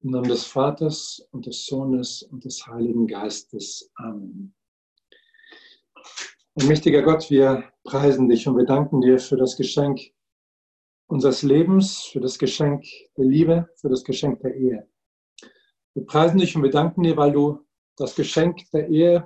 Im Namen des Vaters und des Sohnes und des Heiligen Geistes. Amen. Mächtiger Gott, wir preisen dich und wir danken dir für das Geschenk unseres Lebens, für das Geschenk der Liebe, für das Geschenk der Ehe. Wir preisen dich und wir danken dir, weil du das Geschenk der Ehe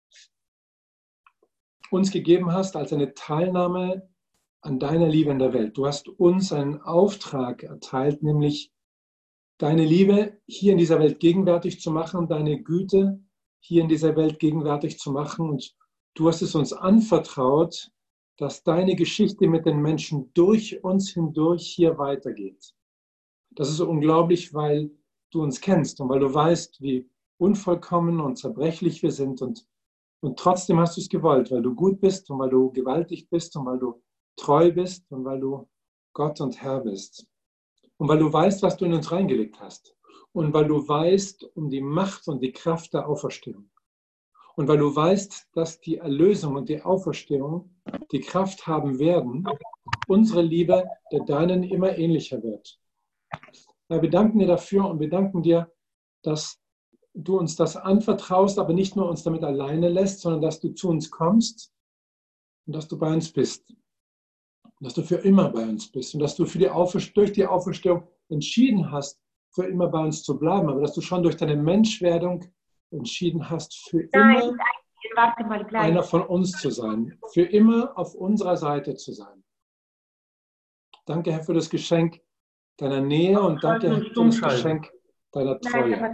uns gegeben hast als eine Teilnahme an deiner Liebe in der Welt. Du hast uns einen Auftrag erteilt, nämlich deine Liebe hier in dieser Welt gegenwärtig zu machen und deine Güte hier in dieser Welt gegenwärtig zu machen. Und du hast es uns anvertraut, dass deine Geschichte mit den Menschen durch uns hindurch hier weitergeht. Das ist unglaublich, weil du uns kennst und weil du weißt, wie unvollkommen und zerbrechlich wir sind. Und trotzdem hast du es gewollt, weil du gut bist und weil du gewaltig bist und weil du treu bist und weil du Gott und Herr bist. Und weil du weißt, was du in uns reingelegt hast. Und weil du weißt um die Macht und die Kraft der Auferstehung. Und weil du weißt, dass die Erlösung und die Auferstehung die Kraft haben werden, unsere Liebe der deinen immer ähnlicher wird. Ja, wir danken dir dafür und wir danken dir, dass du uns das anvertraust, aber nicht nur uns damit alleine lässt, sondern dass du zu uns kommst und dass du bei uns bist. Und dass du für immer bei uns bist und dass du durch die Auferstehung entschieden hast, für immer bei uns zu bleiben, aber dass du schon durch deine Menschwerdung entschieden hast, für immer einer von uns zu sein, für immer auf unserer Seite zu sein. Danke, Herr, für das Geschenk deiner Nähe und danke, Herr, für das Geschenk deiner Treue.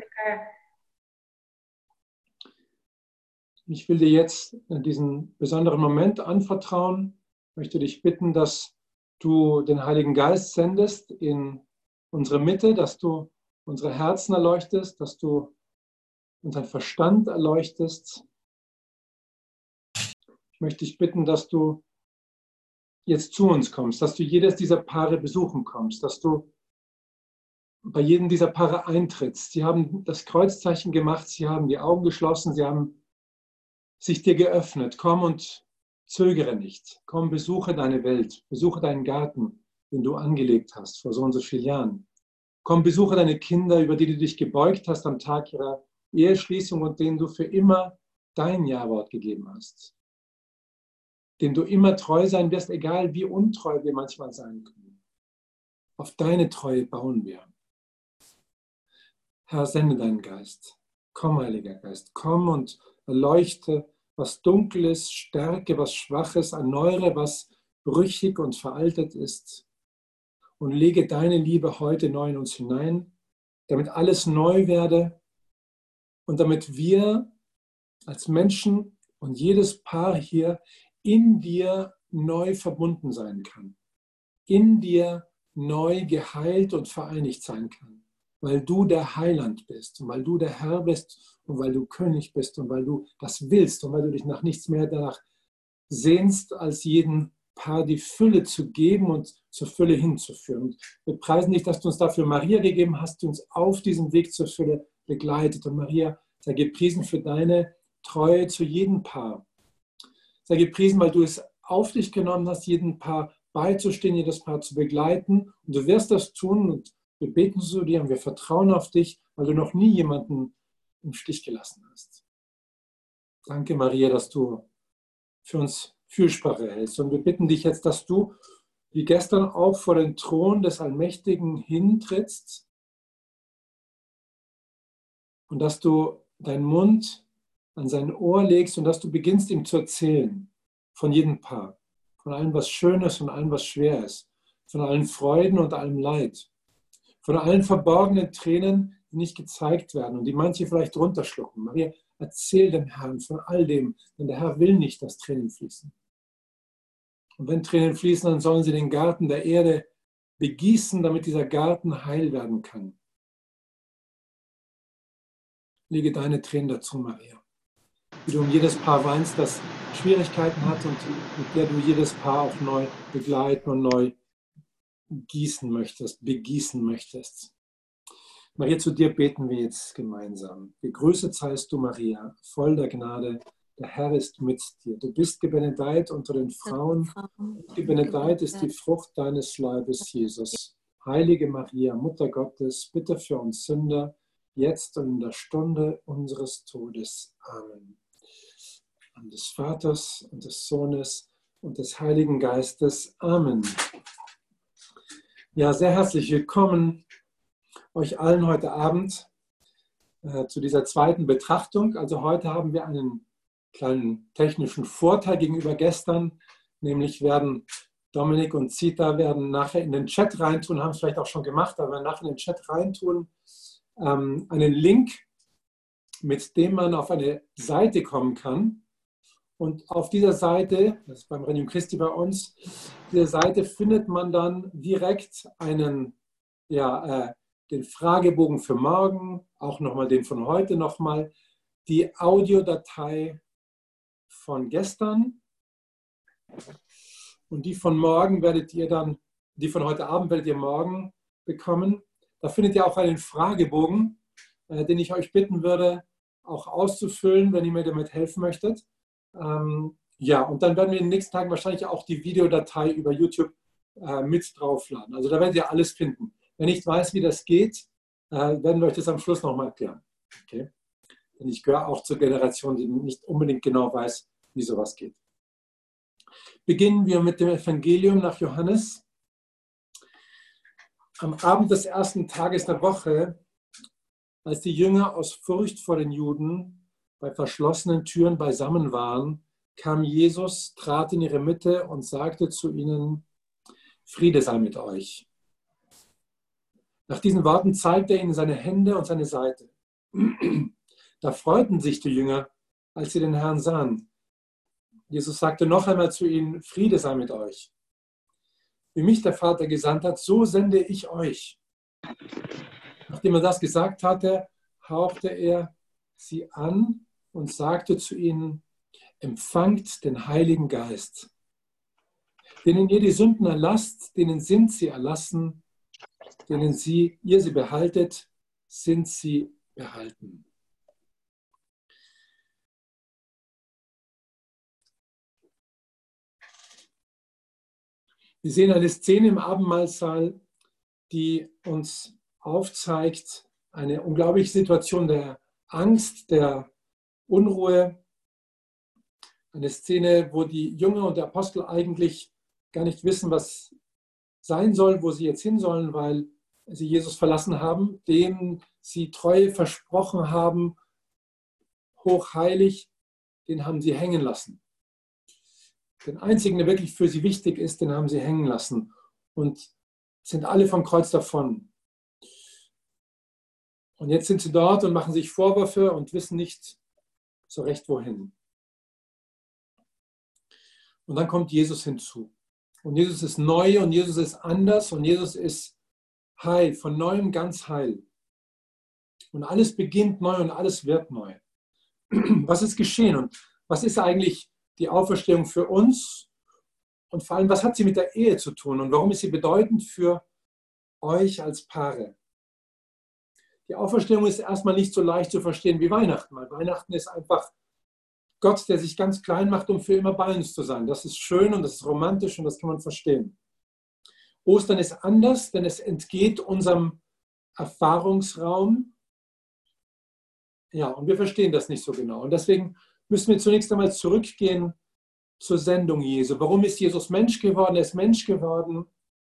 Ich will dir jetzt diesen besonderen Moment anvertrauen. Ich möchte dich bitten, dass du den Heiligen Geist sendest in unsere Mitte, dass du unsere Herzen erleuchtest, dass du unseren Verstand erleuchtest. Ich möchte dich bitten, dass du jetzt zu uns kommst, dass du jedes dieser Paare besuchen kommst, dass du bei jedem dieser Paare eintrittst. Sie haben das Kreuzzeichen gemacht, sie haben die Augen geschlossen, sie haben sich dir geöffnet. Komm und zögere nicht. Komm, besuche deine Welt, besuche deinen Garten, den du angelegt hast vor so und so vielen Jahren. Komm, besuche deine Kinder, über die du dich gebeugt hast am Tag ihrer Eheschließung und denen du für immer dein Ja-Wort gegeben hast. Dem du immer treu sein wirst, egal wie untreu wir manchmal sein können. Auf deine Treue bauen wir. Herr, sende deinen Geist. Komm, Heiliger Geist, komm und erleuchte, was dunkel ist, stärke, was schwach ist, erneuere, was brüchig und veraltet ist und lege deine Liebe heute neu in uns hinein, damit alles neu werde und damit wir als Menschen und jedes Paar hier in dir neu verbunden sein kann, in dir neu geheilt und vereinigt sein kann. Weil du der Heiland bist und weil du der Herr bist und weil du König bist und weil du das willst und weil du dich nach nichts mehr danach sehnst, als jedem Paar die Fülle zu geben und zur Fülle hinzuführen. Und wir preisen dich, dass du uns dafür Maria gegeben hast, die uns auf diesem Weg zur Fülle begleitet. Und Maria, sei gepriesen für deine Treue zu jedem Paar. Sei gepriesen, weil du es auf dich genommen hast, jedem Paar beizustehen, jedes Paar zu begleiten. Und du wirst das tun und wir beten zu dir und wir vertrauen auf dich, weil du noch nie jemanden im Stich gelassen hast. Danke, Maria, dass du für uns Fürsprache hältst. Und wir bitten dich jetzt, dass du, wie gestern auch, vor den Thron des Allmächtigen hintrittst und dass du deinen Mund an sein Ohr legst und dass du beginnst, ihm zu erzählen von jedem Paar, von allem, was schön ist und allem, was schwer ist, von allen Freuden und allem Leid. Von allen verborgenen Tränen, die nicht gezeigt werden und die manche vielleicht runterschlucken. Maria, erzähl dem Herrn von all dem, denn der Herr will nicht, dass Tränen fließen. Und wenn Tränen fließen, dann sollen sie den Garten der Erde begießen, damit dieser Garten heil werden kann. Lege deine Tränen dazu, Maria. Wie du um jedes Paar weinst, das Schwierigkeiten hat und mit der du jedes Paar auch neu begleiten und neu begießen möchtest. Maria, zu dir beten wir jetzt gemeinsam. Gegrüßet seist du, Maria, voll der Gnade, der Herr ist mit dir. Du bist gebenedeit unter den Frauen und gebenedeit ist die Frucht deines Leibes, Jesus. Heilige Maria, Mutter Gottes, bitte für uns Sünder, jetzt und in der Stunde unseres Todes. Amen. An des Vaters und des Sohnes und des Heiligen Geistes. Amen. Ja, sehr herzlich willkommen euch allen heute Abend zu dieser zweiten Betrachtung. Also heute haben wir einen kleinen technischen Vorteil gegenüber gestern, nämlich werden Dominik und Zita werden nachher in den Chat reintun, haben es vielleicht auch schon gemacht, aber nachher in den Chat reintun, einen Link, mit dem man auf eine Seite kommen kann. Und auf dieser Seite, das ist beim Regnum Christi bei uns, dieser Seite findet man dann direkt einen, den Fragebogen für morgen, auch nochmal den von heute nochmal, die Audiodatei von gestern und die von morgen werdet ihr dann, die von heute Abend werdet ihr morgen bekommen. Da findet ihr auch einen Fragebogen, den ich euch bitten würde, auch auszufüllen, wenn ihr mir damit helfen möchtet. Ja, und dann werden wir in den nächsten Tagen wahrscheinlich auch die Videodatei über YouTube mit draufladen. Also da werdet ihr alles finden. Wenn ich weiß, wie das geht, werden wir euch das am Schluss nochmal erklären. Okay? Denn ich gehöre auch zur Generation, die nicht unbedingt genau weiß, wie sowas geht. Beginnen wir mit dem Evangelium nach Johannes. Am Abend des ersten Tages der Woche, als die Jünger aus Furcht vor den Juden bei verschlossenen Türen beisammen waren, kam Jesus, trat in ihre Mitte und sagte zu ihnen: Friede sei mit euch. Nach diesen Worten zeigte er ihnen seine Hände und seine Seite. Da freuten sich die Jünger, als sie den Herrn sahen. Jesus sagte noch einmal zu ihnen: Friede sei mit euch. Wie mich der Vater gesandt hat, so sende ich euch. Nachdem er das gesagt hatte, hauchte er sie an und sagte zu ihnen: Empfangt den Heiligen Geist. Denen ihr die Sünden erlasst, denen sind sie erlassen, denen ihr sie behaltet, sind sie behalten. Wir sehen eine Szene im Abendmahlsaal, die uns aufzeigt, eine unglaubliche Situation der Angst, der Unruhe. Eine Szene, wo die Jünger und der Apostel eigentlich gar nicht wissen, was sein soll, wo sie jetzt hin sollen, weil sie Jesus verlassen haben, dem sie Treue versprochen haben, hochheilig, den haben sie hängen lassen. Den einzigen, der wirklich für sie wichtig ist, den haben sie hängen lassen und sind alle vom Kreuz davon. Und jetzt sind sie dort und machen sich Vorwürfe und wissen nicht so recht, wohin. Und dann kommt Jesus hinzu. Und Jesus ist neu und Jesus ist anders und Jesus ist heil, von neuem ganz heil. Und alles beginnt neu und alles wird neu. Was ist geschehen und was ist eigentlich die Auferstehung für uns? Und vor allem, was hat sie mit der Ehe zu tun und warum ist sie bedeutend für euch als Paare? Die Auferstehung ist erstmal nicht so leicht zu verstehen wie Weihnachten. Weil Weihnachten ist einfach Gott, der sich ganz klein macht, um für immer bei uns zu sein. Das ist schön und das ist romantisch und das kann man verstehen. Ostern ist anders, denn es entgeht unserem Erfahrungsraum. Ja, und wir verstehen das nicht so genau. Und deswegen müssen wir zunächst einmal zurückgehen zur Sendung Jesu. Warum ist Jesus Mensch geworden? Er ist Mensch geworden,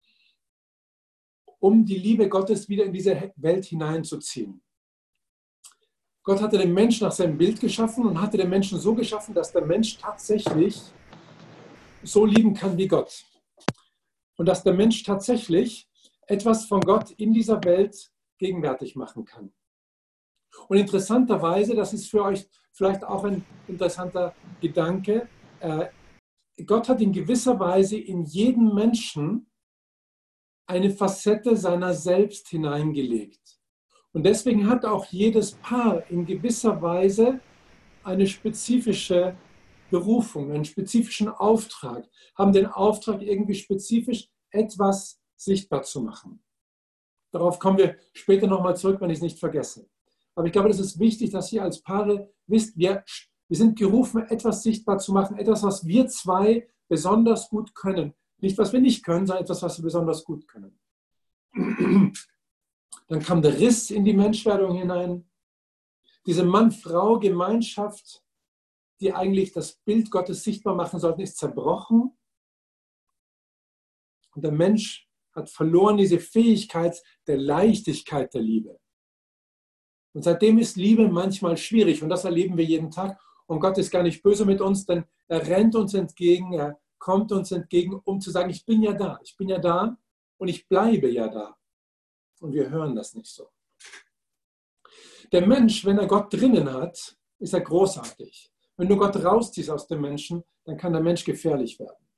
um die Liebe Gottes wieder in diese Welt hineinzuziehen. Gott hatte den Menschen nach seinem Bild geschaffen und hatte den Menschen so geschaffen, dass der Mensch tatsächlich so lieben kann wie Gott. Und dass der Mensch tatsächlich etwas von Gott in dieser Welt gegenwärtig machen kann. Und interessanterweise, das ist für euch vielleicht auch ein interessanter Gedanke, Gott hat in gewisser Weise in jeden Menschen eine Facette seiner selbst hineingelegt. Und deswegen hat auch jedes Paar in gewisser Weise eine spezifische Berufung, einen spezifischen Auftrag, haben den Auftrag, irgendwie spezifisch etwas sichtbar zu machen. Darauf kommen wir später nochmal zurück, wenn ich es nicht vergesse. Aber ich glaube, das ist wichtig, dass ihr als Paare wisst, wir sind gerufen, etwas sichtbar zu machen, etwas, was wir zwei besonders gut können. Nicht, was wir nicht können, sondern etwas, was wir besonders gut können. Dann kam der Riss in die Menschwerdung hinein. Diese Mann-Frau-Gemeinschaft, die eigentlich das Bild Gottes sichtbar machen sollte, ist zerbrochen. Und der Mensch hat verloren diese Fähigkeit der Leichtigkeit der Liebe. Und seitdem ist Liebe manchmal schwierig und das erleben wir jeden Tag. Und Gott ist gar nicht böse mit uns, denn er rennt uns entgegen, er kommt uns entgegen, um zu sagen, ich bin ja da und ich bleibe ja da. Und wir hören das nicht so. Der Mensch, wenn er Gott drinnen hat, ist er großartig. Wenn du Gott rausziehst aus dem Menschen, dann kann der Mensch gefährlich werden.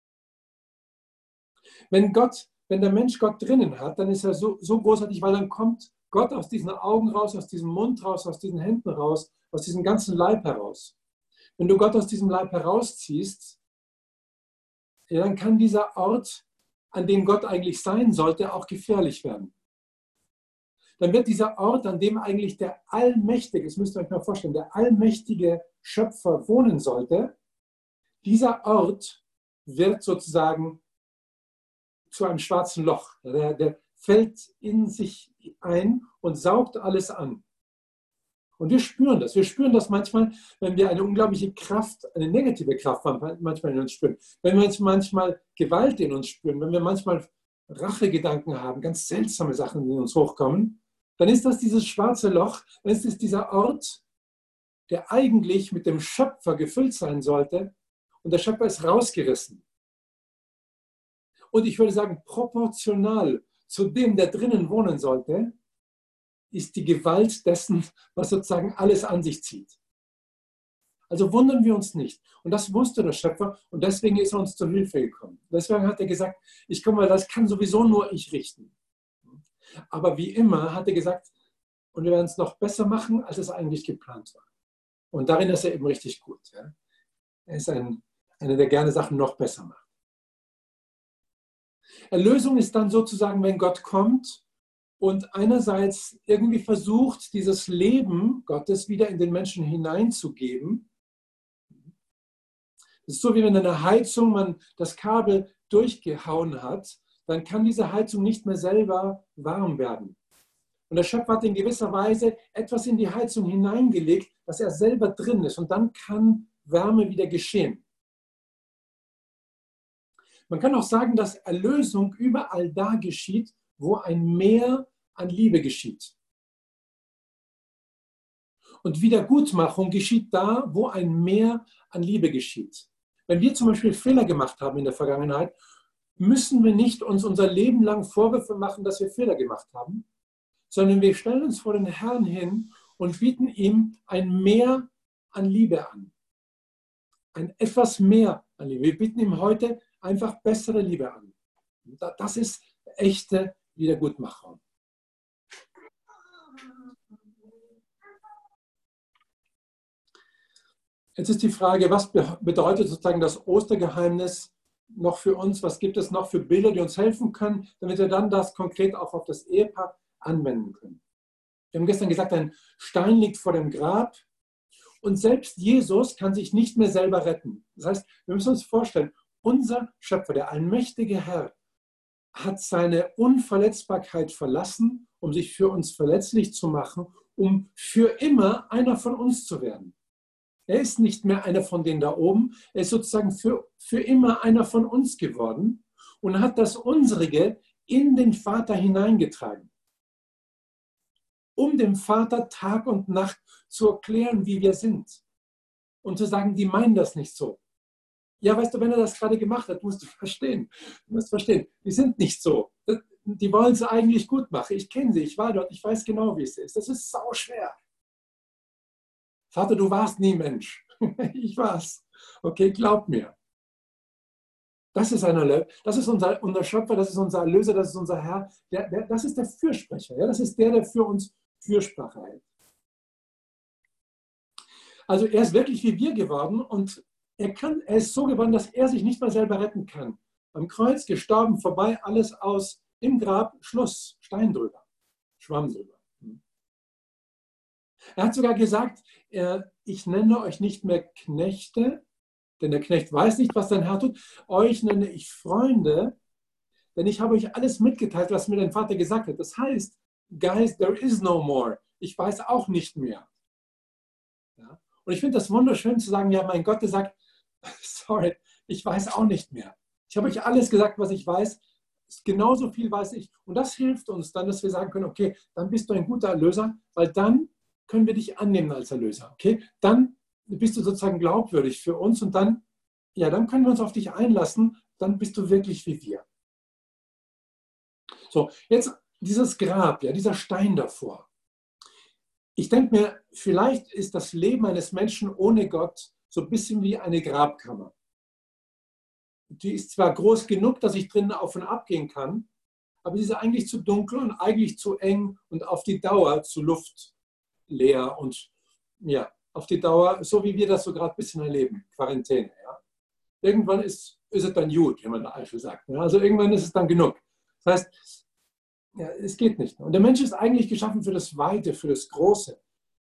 Wenn der Mensch Gott drinnen hat, dann ist er so großartig, weil dann kommt Gott aus diesen Augen raus, aus diesem Mund raus, aus diesen Händen raus, aus diesem ganzen Leib heraus. Wenn du Gott aus diesem Leib herausziehst, ja, dann kann dieser Ort, an dem Gott eigentlich sein sollte, auch gefährlich werden. Dann wird dieser Ort, an dem eigentlich der allmächtige, das müsst ihr euch mal vorstellen, der allmächtige Schöpfer wohnen sollte, dieser Ort wird sozusagen zu einem schwarzen Loch. Der fällt in sich ein und saugt alles an. Und wir spüren das. Wir spüren das manchmal, wenn wir eine unglaubliche Kraft, eine negative Kraft manchmal in uns spüren. Wenn wir manchmal Gewalt in uns spüren, wenn wir manchmal Rachegedanken haben, ganz seltsame Sachen, die in uns hochkommen, dann ist das dieses schwarze Loch, dann ist es dieser Ort, der eigentlich mit dem Schöpfer gefüllt sein sollte und der Schöpfer ist rausgerissen. Und ich würde sagen, proportional zu dem, der drinnen wohnen sollte, ist die Gewalt dessen, was sozusagen alles an sich zieht. Also wundern wir uns nicht. Und das wusste der Schöpfer und deswegen ist er uns zur Hilfe gekommen. Deswegen hat er gesagt, ich komme, das kann sowieso nur ich richten. Aber wie immer hat er gesagt, und wir werden es noch besser machen, als es eigentlich geplant war. Und darin ist er eben richtig gut. Ja? Er ist einer, der gerne Sachen noch besser macht. Erlösung ist dann sozusagen, wenn Gott kommt und einerseits irgendwie versucht, dieses Leben Gottes wieder in den Menschen hineinzugeben. Das ist so, wie wenn eine Heizung man das Kabel durchgehauen hat, dann kann diese Heizung nicht mehr selber warm werden. Und der Schöpfer hat in gewisser Weise etwas in die Heizung hineingelegt, dass er selber drin ist. Und dann kann Wärme wieder geschehen. Man kann auch sagen, dass Erlösung überall da geschieht, wo ein Meer an Liebe geschieht. Und Wiedergutmachung geschieht da, wo ein Meer an Liebe geschieht. Wenn wir zum Beispiel Fehler gemacht haben in der Vergangenheit, müssen wir nicht uns unser Leben lang Vorwürfe machen, dass wir Fehler gemacht haben, sondern wir stellen uns vor den Herrn hin und bieten ihm ein Mehr an Liebe an. Ein etwas mehr an Liebe. Wir bieten ihm heute einfach bessere Liebe an. Das ist echte Wiedergutmachung. Jetzt ist die Frage, was bedeutet sozusagen das Ostergeheimnis noch für uns? Was gibt es noch für Bilder, die uns helfen können, damit wir dann das konkret auch auf das Ehepaar anwenden können? Wir haben gestern gesagt, ein Stein liegt vor dem Grab und selbst Jesus kann sich nicht mehr selber retten. Das heißt, wir müssen uns vorstellen, unser Schöpfer, der allmächtige Herr, hat seine Unverletzbarkeit verlassen, um sich für uns verletzlich zu machen, um für immer einer von uns zu werden. Er ist nicht mehr einer von denen da oben, er ist sozusagen für immer einer von uns geworden und hat das Unsrige in den Vater hineingetragen, um dem Vater Tag und Nacht zu erklären, wie wir sind und zu sagen, die meinen das nicht so. Ja, weißt du, wenn er das gerade gemacht hat, musst du verstehen. Du musst verstehen, die sind nicht so. Die wollen es eigentlich gut machen. Ich kenne sie, ich war dort, ich weiß genau, wie es ist. Das ist sauschwer. Vater, du warst nie Mensch. Ich war's. Okay, glaub mir. Das ist unser Schöpfer, das ist unser Erlöser, das ist unser Herr. Das ist der Fürsprecher. Ja? Das ist der für uns Fürsprache hält. Also er ist wirklich wie wir geworden und er ist so geworden, dass er sich nicht mal selber retten kann. Am Kreuz gestorben, vorbei, alles aus, im Grab, Schluss, Stein drüber, Schwamm drüber. Er hat sogar gesagt, ich nenne euch nicht mehr Knechte, denn der Knecht weiß nicht, was sein Herr tut. Euch nenne ich Freunde, denn ich habe euch alles mitgeteilt, was mir dein Vater gesagt hat. Das heißt, guys, there is no more. Ich weiß auch nicht mehr. Ja? Und ich finde das wunderschön zu sagen, ja, mein Gott, der sagt, sorry, ich weiß auch nicht mehr. Ich habe euch alles gesagt, was ich weiß. Genauso viel weiß ich. Und das hilft uns dann, dass wir sagen können, okay, dann bist du ein guter Erlöser, weil dann können wir dich annehmen als Erlöser. Okay? Dann bist du sozusagen glaubwürdig für uns und dann, ja, dann können wir uns auf dich einlassen. Dann bist du wirklich wie wir. So, jetzt dieses Grab, ja, dieser Stein davor. Ich denke mir, vielleicht ist das Leben eines Menschen ohne Gott so ein bisschen wie eine Grabkammer. Die ist zwar groß genug, dass ich drinnen auf und ab gehen kann, aber sie ist eigentlich zu dunkel und eigentlich zu eng und auf die Dauer zu luftleer und ja, auf die Dauer, so wie wir das so gerade ein bisschen erleben, Quarantäne. Ja. Irgendwann ist es dann gut, wie man in der Eifel sagt. Ja. Also irgendwann ist es dann genug. Das heißt, ja, es geht nicht. Und der Mensch ist eigentlich geschaffen für das Weite, für das Große.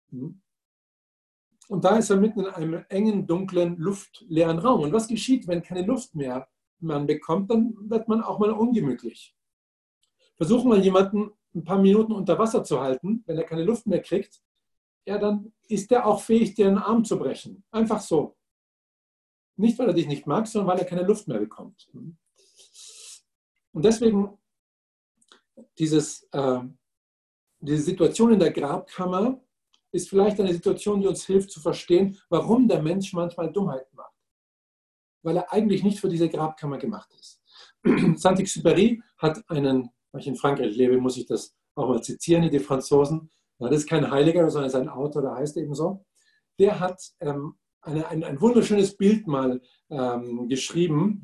Und da ist er mitten in einem engen, dunklen, luftleeren Raum. Und was geschieht, wenn keine Luft mehr man bekommt? Dann wird man auch mal ungemütlich. Versuch mal jemanden ein paar Minuten unter Wasser zu halten, wenn er keine Luft mehr kriegt, ja, dann ist er auch fähig, dir einen Arm zu brechen. Einfach so. Nicht, weil er dich nicht mag, sondern weil er keine Luft mehr bekommt. Und deswegen diese Situation in der Grabkammer ist vielleicht eine Situation, die uns hilft zu verstehen, warum der Mensch manchmal Dummheiten macht. Weil er eigentlich nicht für diese Grabkammer gemacht ist. Saint-Exupéry hat einen, weil ich in Frankreich lebe, muss ich das auch mal zitieren, die Franzosen. Ja, das ist kein Heiliger, sondern sein Autor, der heißt eben so. Der hat ein wunderschönes Bild mal beschrieben.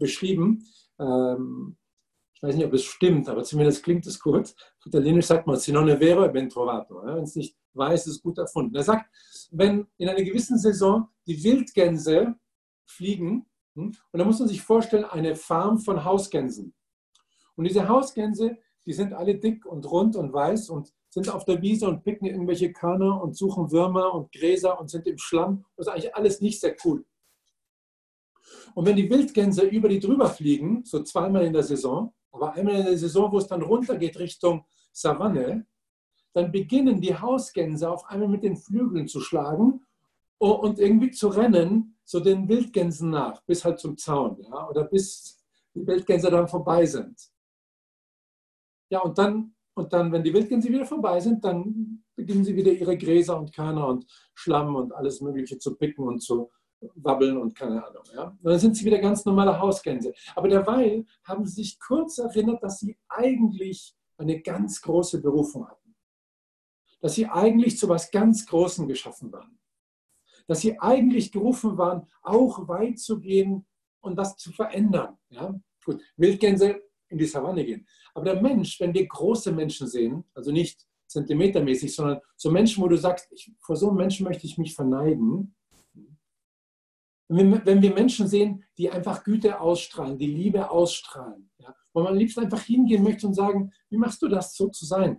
Ich weiß nicht, ob es stimmt, aber zumindest klingt es gut. Auf Italienisch sagt man, se non è vero, è ben trovato. Wenn es nicht wahr ist, ist es gut erfunden. Er sagt, wenn in einer gewissen Saison die Wildgänse fliegen, und da muss man sich vorstellen, eine Farm von Hausgänsen. Und diese Hausgänse, die sind alle dick und rund und weiß und sind auf der Wiese und picken irgendwelche Körner und suchen Würmer und Gräser und sind im Schlamm. Das ist eigentlich alles nicht sehr cool. Und wenn die Wildgänse über die drüber fliegen, so zweimal in der Saison, aber einmal in der Saison, wo es dann runtergeht Richtung Savanne, dann beginnen die Hausgänse auf einmal mit den Flügeln zu schlagen und irgendwie zu rennen, so den Wildgänsen nach, bis halt zum Zaun, ja, oder bis die Wildgänse dann vorbei sind. Ja, und dann, wenn die Wildgänse wieder vorbei sind, dann beginnen sie wieder ihre Gräser und Körner und Schlamm und alles Mögliche zu picken und zu wabbeln und keine Ahnung. Ja. Und dann sind sie wieder ganz normale Hausgänse. Aber derweil haben sie sich kurz erinnert, dass sie eigentlich eine ganz große Berufung hatten. Dass sie eigentlich zu etwas ganz Großem geschaffen waren. Dass sie eigentlich gerufen waren, auch weit zu gehen und das zu verändern. Ja. Gut, Wildgänse in die Savanne gehen. Aber der Mensch, wenn wir große Menschen sehen, also nicht zentimetermäßig, sondern so Menschen, wo du sagst, vor so einem Menschen möchte ich mich verneigen. Wenn wir Menschen sehen, die einfach Güte ausstrahlen, die Liebe ausstrahlen, ja, wo man am liebsten einfach hingehen möchte und sagen, wie machst du das, so zu sein?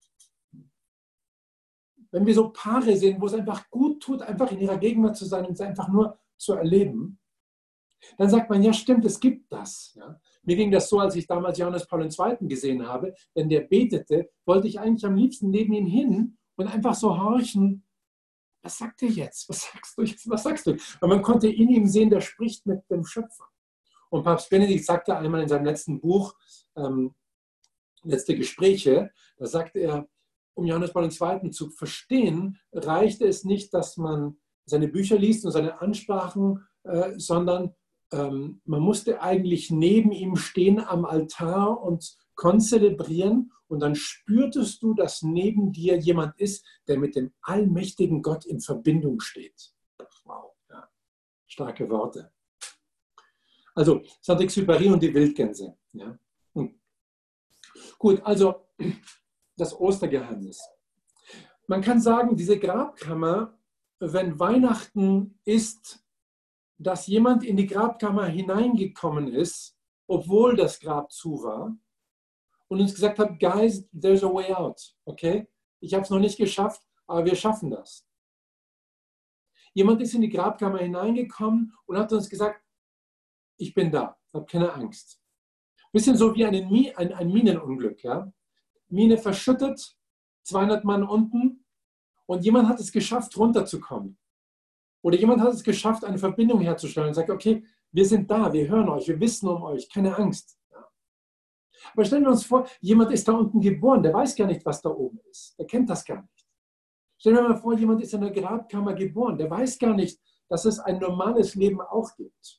Wenn wir so Paare sehen, wo es einfach gut tut, einfach in ihrer Gegenwart zu sein und es einfach nur zu erleben, dann sagt man, ja stimmt, es gibt das. Ja. Mir ging das so, als ich damals Johannes Paul II. Gesehen habe, wenn der betete, wollte ich eigentlich am liebsten neben ihn hin und einfach so horchen, was sagt er jetzt? Was sagst du jetzt? Was sagst du? Und man konnte in ihm sehen, der spricht mit dem Schöpfer. Und Papst Benedikt sagte einmal in seinem letzten Buch, Letzte Gespräche, da sagte er, um Johannes Paul II. Zu verstehen, reichte es nicht, dass man seine Bücher liest und seine Ansprachen, sondern man musste eigentlich neben ihm stehen am Altar und konzelebrieren und dann spürtest du, dass neben dir jemand ist, der mit dem allmächtigen Gott in Verbindung steht. Wow, ja. Starke Worte. Also Saint-Exupéry und die Wildgänse. Ja. Gut, also das Ostergeheimnis. Man kann sagen, diese Grabkammer, wenn Weihnachten ist, dass jemand in die Grabkammer hineingekommen ist, obwohl das Grab zu war und uns gesagt hat, guys, there's a way out. Okay? Ich habe es noch nicht geschafft, aber wir schaffen das. Jemand ist in die Grabkammer hineingekommen und hat uns gesagt, ich bin da, hab keine Angst. Bisschen so wie ein Minenunglück. Ja? Mine verschüttet, 200 Mann unten und jemand hat es geschafft, runterzukommen. Oder jemand hat es geschafft, eine Verbindung herzustellen und sagt, okay, wir sind da, wir hören euch, wir wissen um euch, keine Angst. Ja? Aber stellen wir uns vor, jemand ist da unten geboren, der weiß gar nicht, was da oben ist. Der kennt das gar nicht. Stellen wir mal vor, jemand ist in der Grabkammer geboren, der weiß gar nicht, dass es ein normales Leben auch gibt.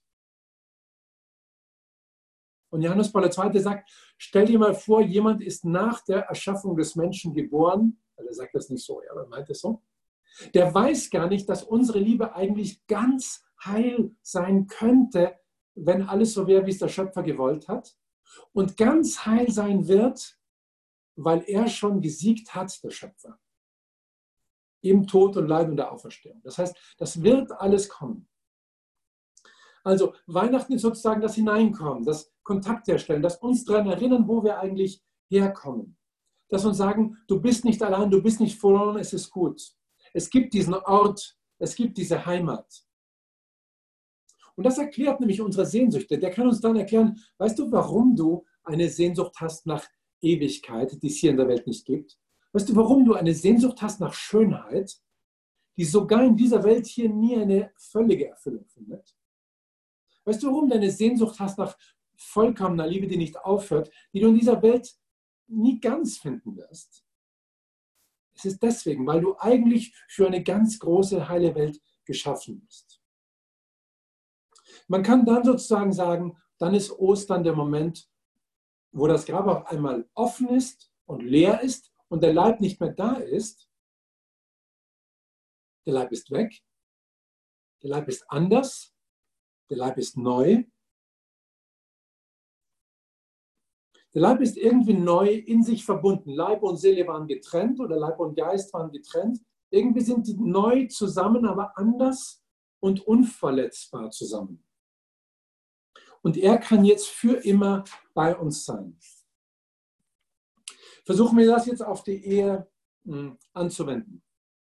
Und Johannes Paul II. Sagt, stell dir mal vor, jemand ist nach der Erschaffung des Menschen geboren, also er sagt das nicht so, ja, er meint es so, der weiß gar nicht, dass unsere Liebe eigentlich ganz heil sein könnte, wenn alles so wäre, wie es der Schöpfer gewollt hat. Und ganz heil sein wird, weil er schon gesiegt hat, der Schöpfer. Im Tod und Leid und der Auferstehung. Das heißt, das wird alles kommen. Also Weihnachten ist sozusagen das Hineinkommen, das Kontakt herstellen, das uns daran erinnern, wo wir eigentlich herkommen. Dass uns sagen, du bist nicht allein, du bist nicht verloren, es ist gut. Es gibt diesen Ort, es gibt diese Heimat. Und das erklärt nämlich unsere Sehnsüchte. Der kann uns dann erklären, weißt du, warum du eine Sehnsucht hast nach Ewigkeit, die es hier in der Welt nicht gibt? Weißt du, warum du eine Sehnsucht hast nach Schönheit, die sogar in dieser Welt hier nie eine völlige Erfüllung findet? Weißt du, warum du eine Sehnsucht hast nach vollkommener Liebe, die nicht aufhört, die du in dieser Welt nie ganz finden wirst? Es ist deswegen, weil du eigentlich für eine ganz große, heile Welt geschaffen bist. Man kann dann sozusagen sagen, dann ist Ostern der Moment, wo das Grab auf einmal offen ist und leer ist und der Leib nicht mehr da ist. Der Leib ist weg, der Leib ist anders, der Leib ist neu. Der Leib ist irgendwie neu in sich verbunden. Leib und Seele waren getrennt oder Leib und Geist waren getrennt. Irgendwie sind die neu zusammen, aber anders und unverletzbar zusammen. Und er kann jetzt für immer bei uns sein. Versuchen wir das jetzt auf die Ehe anzuwenden.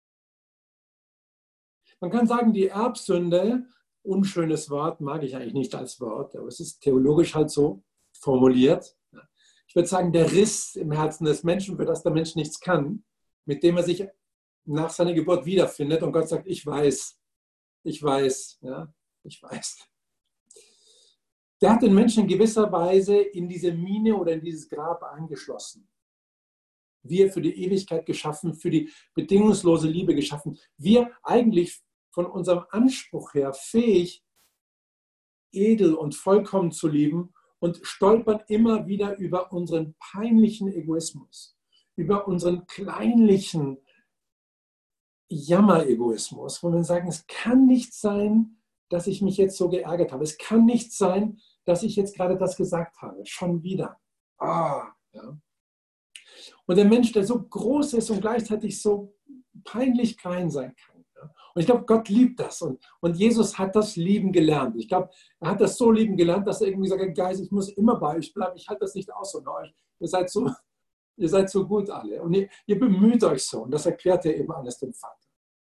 Man kann sagen, die Erbsünde, unschönes Wort, mag ich eigentlich nicht als Wort, aber es ist theologisch halt so formuliert. Ich würde sagen, der Riss im Herzen des Menschen, für das der Mensch nichts kann, mit dem er sich nach seiner Geburt wiederfindet und Gott sagt, ich weiß, ja, ich weiß. Der hat den Menschen in gewisser Weise in diese Mine oder in dieses Grab eingeschlossen. Wir für die Ewigkeit geschaffen, für die bedingungslose Liebe geschaffen. Wir eigentlich von unserem Anspruch her fähig, edel und vollkommen zu lieben und stolpern immer wieder über unseren peinlichen Egoismus, über unseren kleinlichen Jammeregoismus, wo wir sagen, es kann nicht sein, dass ich mich jetzt so geärgert habe. Es kann nicht sein, dass ich jetzt gerade das gesagt habe. Schon wieder. Ja. Und der Mensch, der so groß ist und gleichzeitig so peinlich klein sein kann. Ja. Und ich glaube, Gott liebt das. Und Jesus hat das lieben gelernt. Ich glaube, er hat das so lieben gelernt, dass er irgendwie sagt, Geist, ich muss immer bei euch bleiben. Ich halte das nicht aus ohne euch. Ihr seid so gut alle. Und ihr bemüht euch so. Und das erklärt er eben alles dem Vater.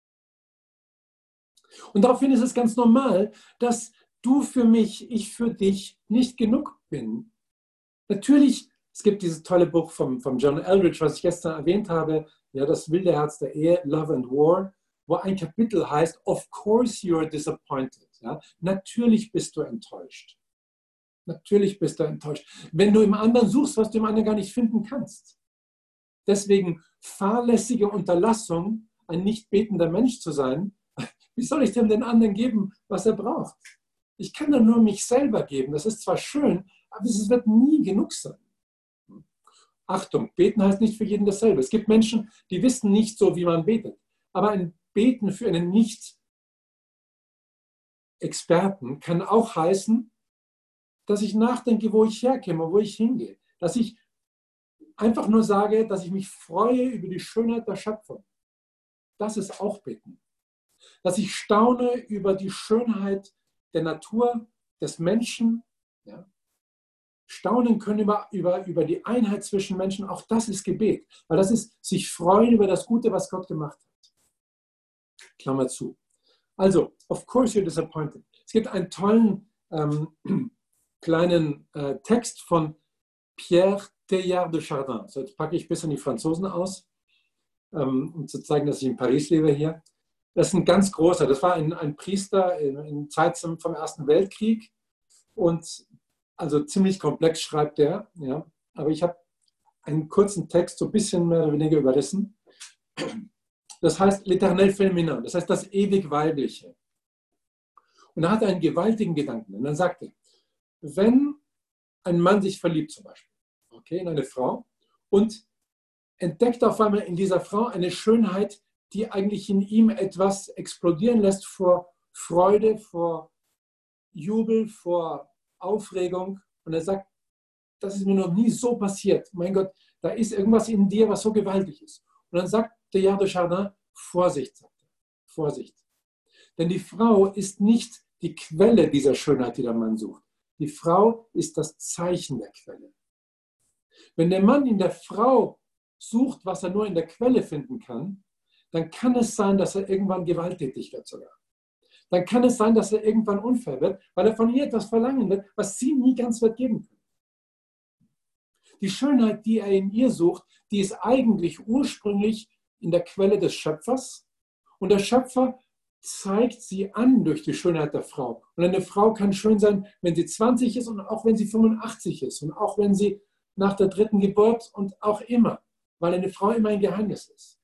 Und daraufhin ist es ganz normal, dass du für mich, ich für dich nicht genug bin. Natürlich, es gibt dieses tolle Buch von John Eldridge, was ich gestern erwähnt habe, ja, das wilde Herz der Ehe, Love and War, wo ein Kapitel heißt, Of course you're disappointed. Ja? Natürlich bist du enttäuscht. Natürlich bist du enttäuscht. Wenn du im anderen suchst, was du im anderen gar nicht finden kannst. Deswegen fahrlässige Unterlassung, ein nicht betender Mensch zu sein. Wie soll ich dem den anderen geben, was er braucht? Ich kann dann nur mich selber geben. Das ist zwar schön, aber es wird nie genug sein. Achtung, beten heißt nicht für jeden dasselbe. Es gibt Menschen, die wissen nicht so, wie man betet. Aber ein Beten für einen Nicht-Experten kann auch heißen, dass ich nachdenke, wo ich herkomme, wo ich hingehe. Dass ich einfach nur sage, dass ich mich freue über die Schönheit der Schöpfung. Das ist auch Beten. Dass ich staune über die Schönheit der Natur, des Menschen, ja. Staunen können über die Einheit zwischen Menschen, auch das ist Gebet. Weil das ist sich freuen über das Gute, was Gott gemacht hat. Klammer zu. Also, of course you're disappointed. Es gibt einen tollen kleinen Text von Pierre Teilhard de Chardin. So, jetzt packe ich ein bisschen die Franzosen aus, um zu zeigen, dass ich in Paris lebe hier. Das ist ein ganz großer, das war ein Priester in Zeit vom Ersten Weltkrieg und also ziemlich komplex schreibt der. Ja. Aber ich habe einen kurzen Text so ein bisschen mehr oder weniger überrissen. Das heißt L'Éternel Féminin, das heißt das ewig Weibliche. Und er hat einen gewaltigen Gedanken. Und dann sagt er, wenn ein Mann sich verliebt zum Beispiel, okay, in eine Frau und entdeckt auf einmal in dieser Frau eine Schönheit, die eigentlich in ihm etwas explodieren lässt vor Freude, vor Jubel, vor Aufregung. Und er sagt, das ist mir noch nie so passiert. Mein Gott, da ist irgendwas in dir, was so gewaltig ist. Und dann sagt Teilhard de Chardin, Vorsicht, sagt er, Vorsicht. Denn die Frau ist nicht die Quelle dieser Schönheit, die der Mann sucht. Die Frau ist das Zeichen der Quelle. Wenn der Mann in der Frau sucht, was er nur in der Quelle finden dann kann es sein, dass er irgendwann gewalttätig wird sogar. Dann kann es sein, dass er irgendwann unfair wird, weil er von ihr etwas verlangen wird, was sie nie ganz wird geben können. Die Schönheit, die er in ihr sucht, die ist eigentlich ursprünglich in der Quelle des Schöpfers. Und der Schöpfer zeigt sie an durch die Schönheit der Frau. Und eine Frau kann schön sein, wenn sie 20 ist und auch wenn sie 85 ist und auch wenn sie nach der 3. Geburt und auch immer, weil eine Frau immer ein Geheimnis ist.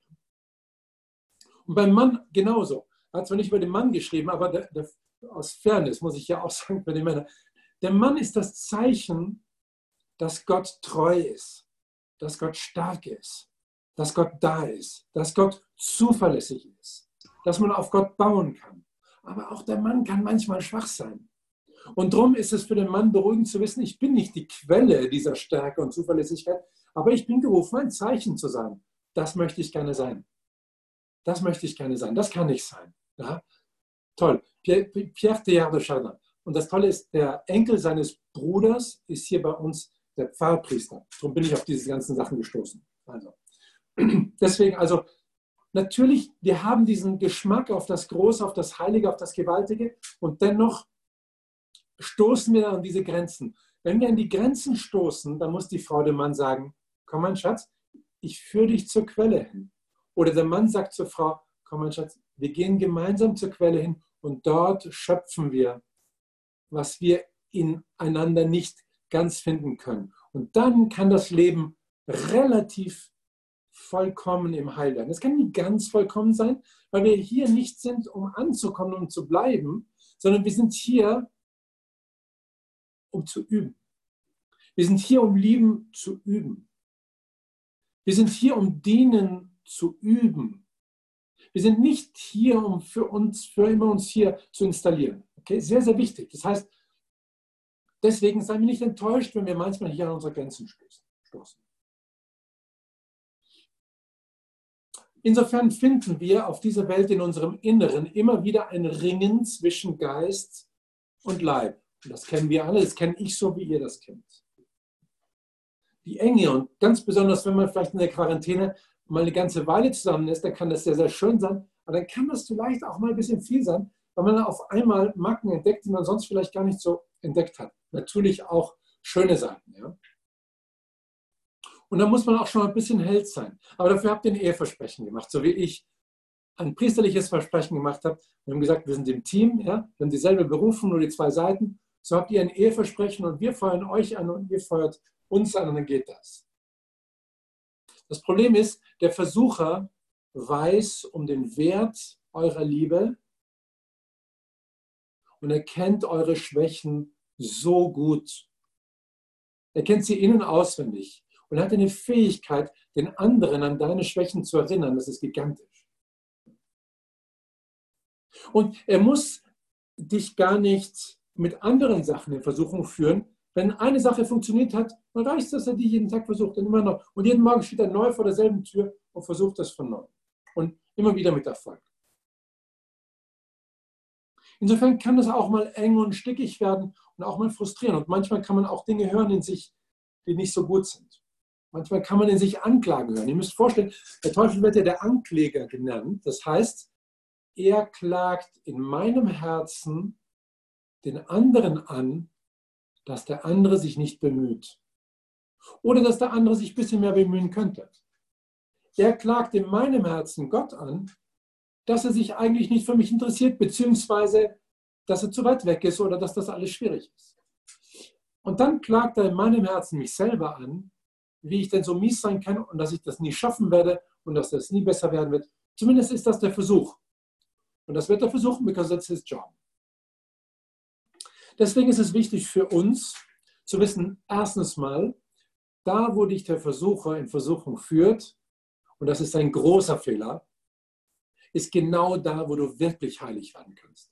Und beim Mann genauso. Er hat zwar nicht über den Mann geschrieben, aber aus Fairness muss ich ja auch sagen für die Männer. Der Mann ist das Zeichen, dass Gott treu ist, dass Gott stark ist, dass Gott da ist, dass Gott zuverlässig ist, dass man auf Gott bauen kann. Aber auch der Mann kann manchmal schwach sein. Und darum ist es für den Mann beruhigend zu wissen, ich bin nicht die Quelle dieser Stärke und Zuverlässigkeit, aber ich bin gerufen, ein Zeichen zu sein. Das möchte ich gerne sein. Das möchte ich gerne sein. Das kann ich sein. Ja? Toll. Pierre Teilhard de Chardin. Und das Tolle ist, der Enkel seines Bruders ist hier bei uns der Pfarrpriester. Darum bin ich auf diese ganzen Sachen gestoßen. Also. Deswegen, also natürlich, wir haben diesen Geschmack auf das Große, auf das Heilige, auf das Gewaltige und dennoch stoßen wir an diese Grenzen. Wenn wir an die Grenzen stoßen, dann muss die Frau dem Mann sagen, komm mein Schatz, ich führe dich zur Quelle hin. Oder der Mann sagt zur Frau, komm mein Schatz, wir gehen gemeinsam zur Quelle hin und dort schöpfen wir, was wir ineinander nicht ganz finden können. Und dann kann das Leben relativ vollkommen im Heil werden. Es kann nicht ganz vollkommen sein, weil wir hier nicht sind, um anzukommen, um zu bleiben, sondern wir sind hier, um zu üben. Wir sind hier, um Lieben zu üben. Wir sind hier, um Dienen zu üben. Wir sind nicht hier, um für immer uns hier zu installieren. Okay? Sehr, sehr wichtig. Das heißt, deswegen seien wir nicht enttäuscht, wenn wir manchmal hier an unsere Grenzen stoßen. Insofern finden wir auf dieser Welt in unserem Inneren immer wieder ein Ringen zwischen Geist und Leib. Und das kennen wir alle, das kenne ich so, wie ihr das kennt. Die Enge und ganz besonders, wenn man vielleicht in der Quarantäne mal eine ganze Weile zusammen ist, dann kann das sehr, sehr schön sein. Aber dann kann das vielleicht auch mal ein bisschen viel sein, weil man auf einmal Macken entdeckt, die man sonst vielleicht gar nicht so entdeckt hat. Natürlich auch schöne Seiten. Ja? Und da muss man auch schon mal ein bisschen Held sein. Aber dafür habt ihr ein Eheversprechen gemacht, so wie ich ein priesterliches Versprechen gemacht habe. Wir haben gesagt, wir sind im Team, ja? Wir haben dieselbe Berufung, nur die 2 Seiten. So habt ihr ein Eheversprechen und wir feuern euch an und ihr feuert uns an und dann geht das. Das Problem ist, der Versucher weiß um den Wert eurer Liebe und er kennt eure Schwächen so gut. Er kennt sie innen auswendig und hat eine Fähigkeit, den anderen an deine Schwächen zu erinnern. Das ist gigantisch. Und er muss dich gar nicht mit anderen Sachen in Versuchung führen. Wenn eine Sache funktioniert hat, dann reicht es, dass er die jeden Tag versucht und immer noch. Und jeden Morgen steht er neu vor derselben Tür und versucht das von neu. Und immer wieder mit Erfolg. Insofern kann das auch mal eng und stickig werden und auch mal frustrieren. Und manchmal kann man auch Dinge hören in sich, die nicht so gut sind. Manchmal kann man in sich Anklagen hören. Ihr müsst vorstellen, der Teufel wird ja der Ankläger genannt. Das heißt, er klagt in meinem Herzen den anderen an, dass der andere sich nicht bemüht. Oder dass der andere sich ein bisschen mehr bemühen könnte. Er klagt in meinem Herzen Gott an, dass er sich eigentlich nicht für mich interessiert, beziehungsweise dass er zu weit weg ist oder dass das alles schwierig ist. Und dann klagt er in meinem Herzen mich selber an, wie ich denn so mies sein kann und dass ich das nie schaffen werde und dass das nie besser werden wird. Zumindest ist das der Versuch. Und das wird er versuchen, because that's his job. Deswegen ist es wichtig für uns zu wissen, erstens mal, da wo dich der Versucher in Versuchung führt, und das ist ein großer Fehler, ist genau da, wo du wirklich heilig werden kannst.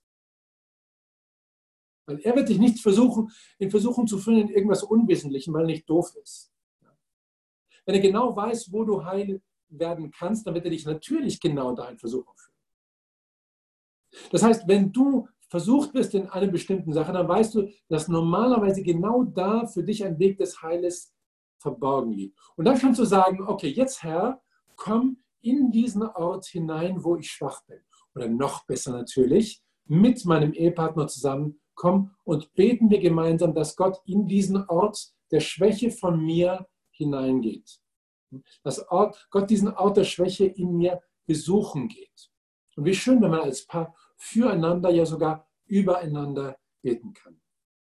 Weil er wird dich nicht versuchen, in Versuchung zu führen in irgendwas Unwesentlichem, weil er nicht doof ist. Wenn er genau weiß, wo du heil werden kannst, dann wird er dich natürlich genau da in Versuchung führen. Das heißt, wenn du versucht bist in einer bestimmten Sache, dann weißt du, dass normalerweise genau da für dich ein Weg des Heiles verborgen liegt. Und dann kannst du sagen, okay, jetzt Herr, komm in diesen Ort hinein, wo ich schwach bin. Oder noch besser natürlich, mit meinem Ehepartner zusammen, komm und beten wir gemeinsam, dass Gott in diesen Ort der Schwäche von mir hineingeht. Dass Gott diesen Ort der Schwäche in mir besuchen geht. Und wie schön, wenn man als Paar füreinander, ja sogar übereinander beten kann.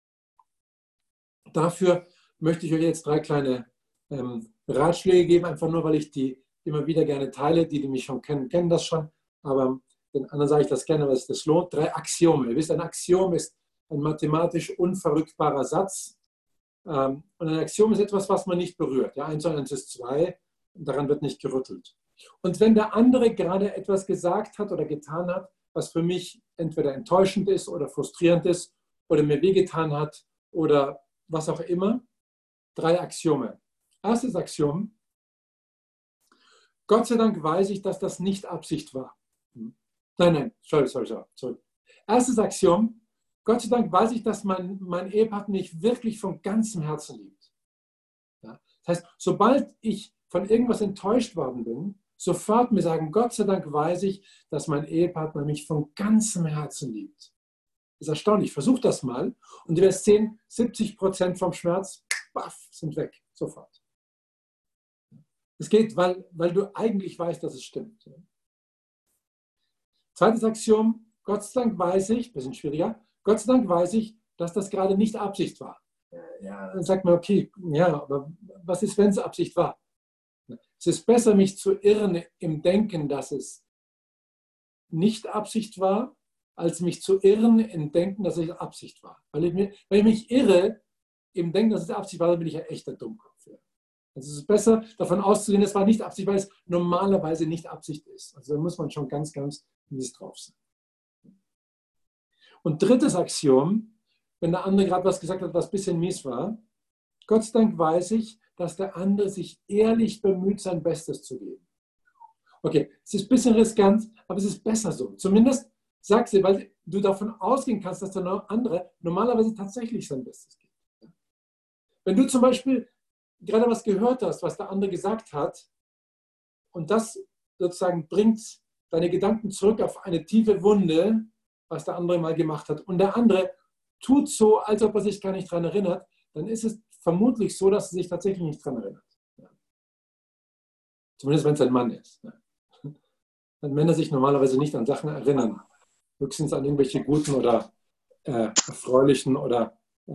Dafür möchte ich euch jetzt 3 kleine Ratschläge geben, einfach nur, weil ich die immer wieder gerne teile. Die mich schon kennen, kennen das schon, aber den anderen sage ich das gerne, weil es das lohnt. 3 Axiome. Ihr wisst, ein Axiom ist ein mathematisch unverrückbarer Satz. Und ein Axiom ist etwas, was man nicht berührt. Ja, 1 und 1 ist 2, und daran wird nicht gerüttelt. Und wenn der andere gerade etwas gesagt hat oder getan hat, was für mich entweder enttäuschend ist oder frustrierend ist oder mir wehgetan hat oder was auch immer, 3 Axiome. Erstes Axiom: Gott sei Dank weiß ich, dass das nicht Absicht war. Nein, sorry. Erstes Axiom: Gott sei Dank weiß ich, dass mein Ehepartner mich wirklich von ganzem Herzen liebt. Ja? Das heißt, sobald ich von irgendwas enttäuscht worden bin, sofort mir sagen, Gott sei Dank weiß ich, dass mein Ehepartner mich von ganzem Herzen liebt. Das ist erstaunlich. Versuch das mal und du wirst sehen, 70% vom Schmerz, baff, sind weg, sofort. Es geht, weil du eigentlich weißt, dass es stimmt. Zweites Axiom: Gott sei Dank weiß ich, bisschen schwieriger, Gott sei Dank weiß ich, dass das gerade nicht Absicht war. Ja, dann sagt man, okay, ja, aber was ist, wenn es Absicht war? Es ist besser, mich zu irren im Denken, dass es nicht Absicht war, als mich zu irren im Denken, dass es Absicht war. Wenn ich mich irre im Denken, dass es Absicht war, dann bin ich ja echt der Dummkopf. Also es ist besser, davon auszugehen, es war nicht Absicht, weil es normalerweise nicht Absicht ist. Also da muss man schon ganz, ganz mies drauf sein. Und drittes Axiom: Wenn der andere gerade was gesagt hat, was ein bisschen mies war, Gott sei Dank weiß ich, dass der andere sich ehrlich bemüht, sein Bestes zu geben. Okay, es ist ein bisschen riskant, aber es ist besser so. Zumindest sagst du, weil du davon ausgehen kannst, dass der andere normalerweise tatsächlich sein Bestes gibt. Wenn du zum Beispiel gerade was gehört hast, was der andere gesagt hat, und das sozusagen bringt deine Gedanken zurück auf eine tiefe Wunde, was der andere mal gemacht hat, und der andere tut so, als ob er sich gar nicht daran erinnert, dann ist es vermutlich so, dass er sich tatsächlich nicht daran erinnert. Ja. Zumindest wenn es ein Mann ist. Ja. Wenn Männer sich normalerweise nicht an Sachen erinnern, höchstens an irgendwelche guten oder erfreulichen oder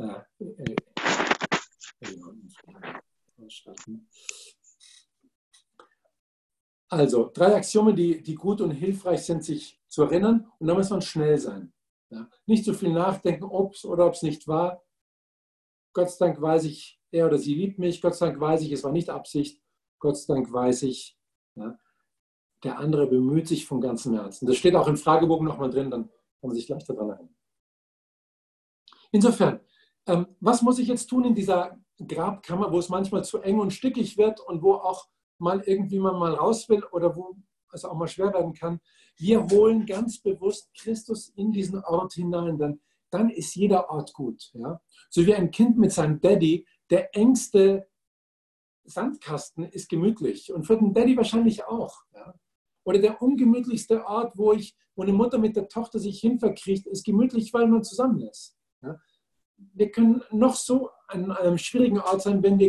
also 3 Axiome, die gut und hilfreich sind, sich zu erinnern, und da muss man schnell sein. Ja. Nicht so viel nachdenken, ob es oder ob es nicht war. Gott sei Dank weiß ich, er oder sie liebt mich. Gott sei Dank weiß ich, es war nicht Absicht. Gott sei Dank weiß ich, ja, der andere bemüht sich von ganzem Herzen. Das steht auch im Fragebogen nochmal drin, dann kann man sich gleich daran erinnern. Insofern, was muss ich jetzt tun in dieser Grabkammer, wo es manchmal zu eng und stickig wird und wo auch mal irgendwie man mal raus will oder wo es auch mal schwer werden kann? Wir holen ganz bewusst Christus in diesen Ort hinein, dann ist jeder Ort gut. Ja? So wie ein Kind mit seinem Daddy, der engste Sandkasten ist gemütlich und für den Daddy wahrscheinlich auch. Ja? Oder der ungemütlichste Ort, wo eine Mutter mit der Tochter sich hinverkriecht, ist gemütlich, weil man zusammen ist. Ja? Wir können noch so an einem schwierigen Ort sein, wenn wir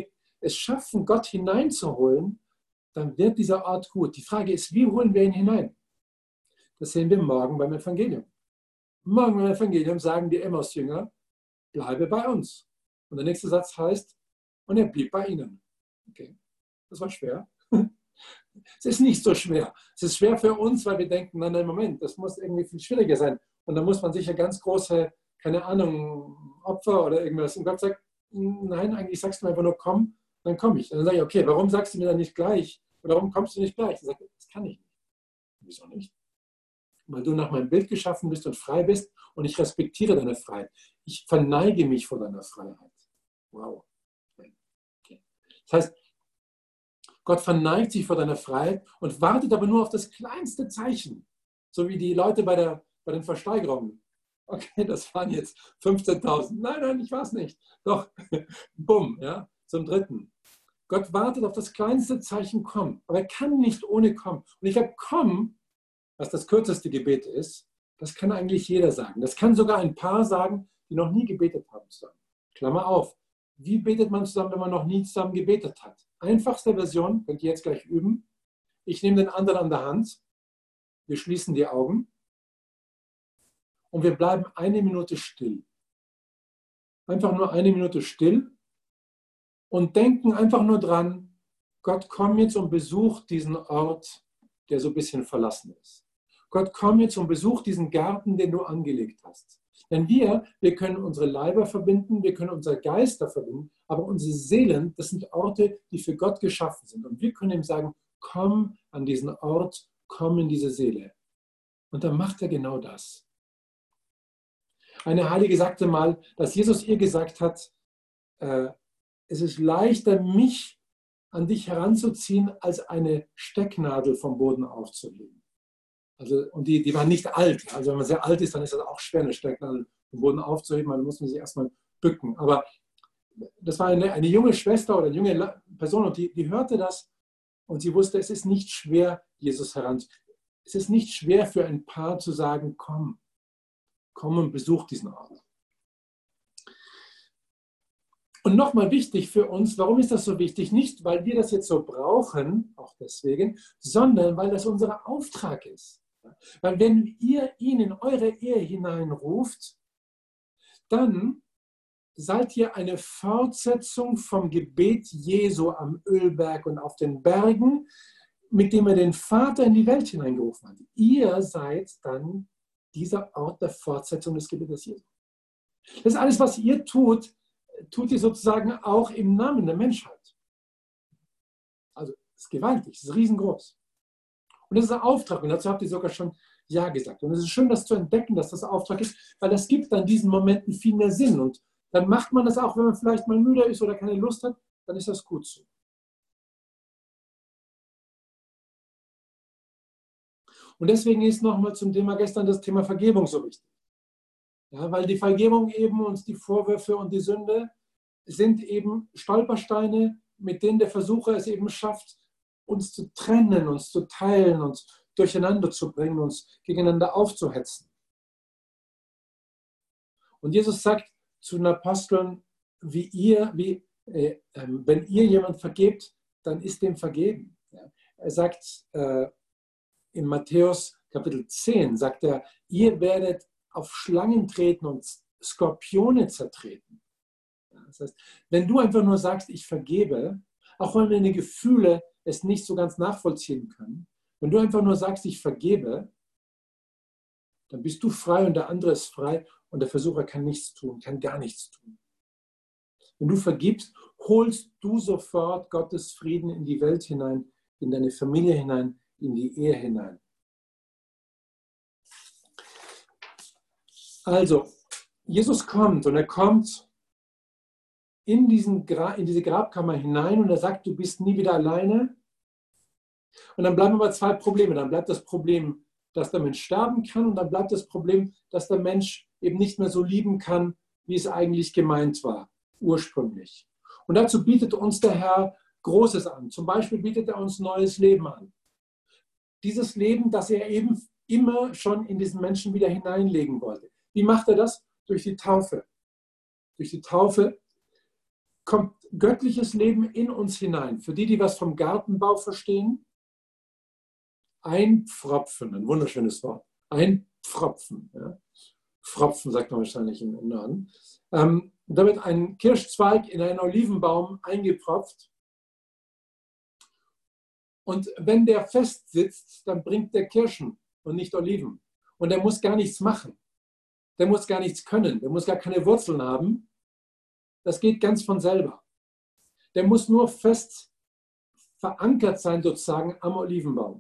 es schaffen, Gott hineinzuholen, dann wird dieser Ort gut. Die Frage ist, wie holen wir ihn hinein? Das sehen wir morgen beim Evangelium. Morgen beim Evangelium sagen die Emmaus-Jünger, bleibe bei uns. Und der nächste Satz heißt, und er blieb bei ihnen. Okay, das war schwer. Es ist nicht so schwer. Es ist schwer für uns, weil wir denken, nein, Moment, das muss irgendwie viel schwieriger sein. Und da muss man sicher ganz große, keine Ahnung, Opfer oder irgendwas. Und Gott sagt, nein, eigentlich sagst du mir einfach nur, komm, dann komme ich. Und dann sage ich, okay, warum sagst du mir dann nicht gleich? Oder warum kommst du nicht gleich? Ich sage, das kann ich nicht. Wieso nicht? Weil du nach meinem Bild geschaffen bist und frei bist und ich respektiere deine Freiheit. Ich verneige mich vor deiner Freiheit. Wow. Okay. Das heißt, Gott verneigt sich vor deiner Freiheit und wartet aber nur auf das kleinste Zeichen. So wie die Leute bei den Versteigerungen. Okay, das waren jetzt 15.000. Nein, ich war es nicht. Doch, bumm, ja, zum dritten. Gott wartet auf das kleinste Zeichen, komm. Aber er kann nicht ohne kommen. Und ich glaube, komm, was das kürzeste Gebet ist, das kann eigentlich jeder sagen. Das kann sogar ein Paar sagen, die noch nie gebetet haben zusammen. Klammer auf. Wie betet man zusammen, wenn man noch nie zusammen gebetet hat? Einfachste Version, könnt ihr jetzt gleich üben. Ich nehme den anderen an der Hand. Wir schließen die Augen. Und wir bleiben 1 Minute still. Einfach nur 1 Minute still und denken einfach nur dran, Gott, komm jetzt und besuch diesen Ort, der so ein bisschen verlassen ist. Gott, komm jetzt und besuch diesen Garten, den du angelegt hast. Denn wir können unsere Leiber verbinden, wir können unsere Geister verbinden, aber unsere Seelen, das sind Orte, die für Gott geschaffen sind. Und wir können ihm sagen, komm an diesen Ort, komm in diese Seele. Und dann macht er genau das. Eine Heilige sagte mal, dass Jesus ihr gesagt hat, es ist leichter, mich an dich heranzuziehen, als eine Stecknadel vom Boden aufzuheben. Also, und die war nicht alt. Also wenn man sehr alt ist, dann ist es auch schwer, eine Stecknadel vom Boden aufzuheben. Dann muss man sich erstmal bücken. Aber das war eine junge Schwester oder eine junge Person und die hörte das und sie wusste, es ist nicht schwer, Jesus heranzuziehen. Es ist nicht schwer für ein Paar zu sagen, komm und besuch diesen Ort. Und nochmal wichtig für uns, warum ist das so wichtig? Nicht, weil wir das jetzt so brauchen, auch deswegen, sondern weil das unser Auftrag ist. Weil wenn ihr ihn in eure Ehe hineinruft, dann seid ihr eine Fortsetzung vom Gebet Jesu am Ölberg und auf den Bergen, mit dem er den Vater in die Welt hineingerufen hat. Ihr seid dann dieser Ort der Fortsetzung des Gebetes Jesu. Das ist alles, was ihr tut ihr sozusagen auch im Namen der Menschheit. Also es ist gewaltig, es ist riesengroß. Und das ist ein Auftrag und dazu habt ihr sogar schon Ja gesagt. Und es ist schön, das zu entdecken, dass das Auftrag ist, weil das gibt dann diesen Momenten viel mehr Sinn. Und dann macht man das auch, wenn man vielleicht mal müde ist oder keine Lust hat, dann ist das gut so. Und deswegen ist nochmal zum Thema gestern das Thema Vergebung so wichtig. Ja, weil die Vergebung eben uns die Vorwürfe und die Sünde sind eben Stolpersteine, mit denen der Versucher es eben schafft, uns zu trennen, uns zu teilen, uns durcheinander zu bringen, uns gegeneinander aufzuhetzen. Und Jesus sagt zu den Aposteln, wenn ihr jemand vergebt, dann ist dem vergeben. Ja. Er sagt in Matthäus Kapitel 10, sagt er, ihr werdet auf Schlangen treten und Skorpione zertreten. Das heißt, wenn du einfach nur sagst, ich vergebe, auch wenn deine Gefühle es nicht so ganz nachvollziehen können, wenn du einfach nur sagst, ich vergebe, dann bist du frei und der andere ist frei und der Versucher kann nichts tun, kann gar nichts tun. Wenn du vergibst, holst du sofort Gottes Frieden in die Welt hinein, in deine Familie hinein, in die Ehe hinein. Also, Jesus kommt und er kommt in diese Grabkammer hinein und er sagt, du bist nie wieder alleine. Und dann bleiben aber 2 Probleme. Dann bleibt das Problem, dass der Mensch sterben kann und dann bleibt das Problem, dass der Mensch eben nicht mehr so lieben kann, wie es eigentlich gemeint war, ursprünglich. Und dazu bietet uns der Herr Großes an. Zum Beispiel bietet er uns neues Leben an. Dieses Leben, das er eben immer schon in diesen Menschen wieder hineinlegen wollte. Wie macht er das? Durch die Taufe. Durch die Taufe kommt göttliches Leben in uns hinein. Für die, die was vom Gartenbau verstehen, einpfropfen, ein wunderschönes Wort. Einpfropfen. Ja. Pfropfen sagt man wahrscheinlich im Norden. Da wird ein Kirschzweig in einen Olivenbaum eingepfropft. Und wenn der fest sitzt, dann bringt der Kirschen und nicht Oliven. Und der muss gar nichts machen. Der muss gar nichts können. Der muss gar keine Wurzeln haben. Das geht ganz von selber. Der muss nur fest verankert sein, sozusagen, am Olivenbaum.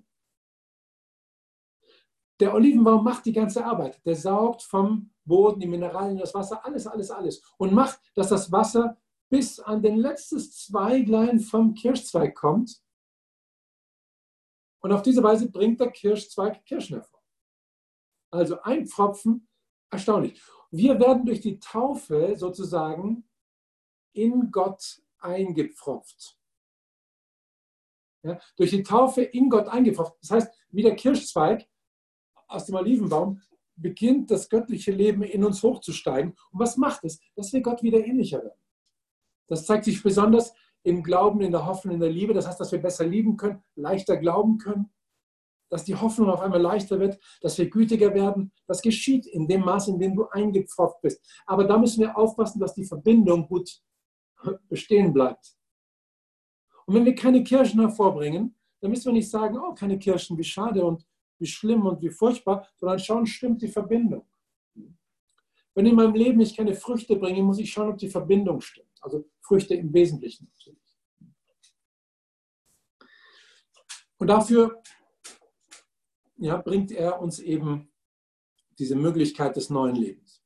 Der Olivenbaum macht die ganze Arbeit. Der saugt vom Boden die Mineralien, das Wasser, alles. Und macht, dass das Wasser bis an den letztes Zweiglein vom Kirschzweig kommt. Und auf diese Weise bringt der Kirschzweig Kirschen hervor. Also ein Pfropfen, erstaunlich. Wir werden durch die Taufe sozusagen in Gott eingepfropft. Ja, durch die Taufe in Gott eingepfropft. Das heißt, wie der Kirschzweig aus dem Olivenbaum beginnt das göttliche Leben in uns hochzusteigen. Und was macht es? Dass wir Gott wieder ähnlicher werden. Das zeigt sich besonders im Glauben, in der Hoffnung, in der Liebe. Das heißt, dass wir besser lieben können, leichter glauben können, dass die Hoffnung auf einmal leichter wird, dass wir gütiger werden. Das geschieht in dem Maß, in dem du eingepfropft bist. Aber da müssen wir aufpassen, dass die Verbindung gut bestehen bleibt. Und wenn wir keine Kirschen hervorbringen, dann müssen wir nicht sagen, oh, keine Kirschen, wie schade und wie schlimm und wie furchtbar, sondern schauen, stimmt die Verbindung. Wenn in meinem Leben ich keine Früchte bringe, muss ich schauen, ob die Verbindung stimmt. Also Früchte im Wesentlichen natürlich. Und dafür bringt er uns eben diese Möglichkeit des neuen Lebens.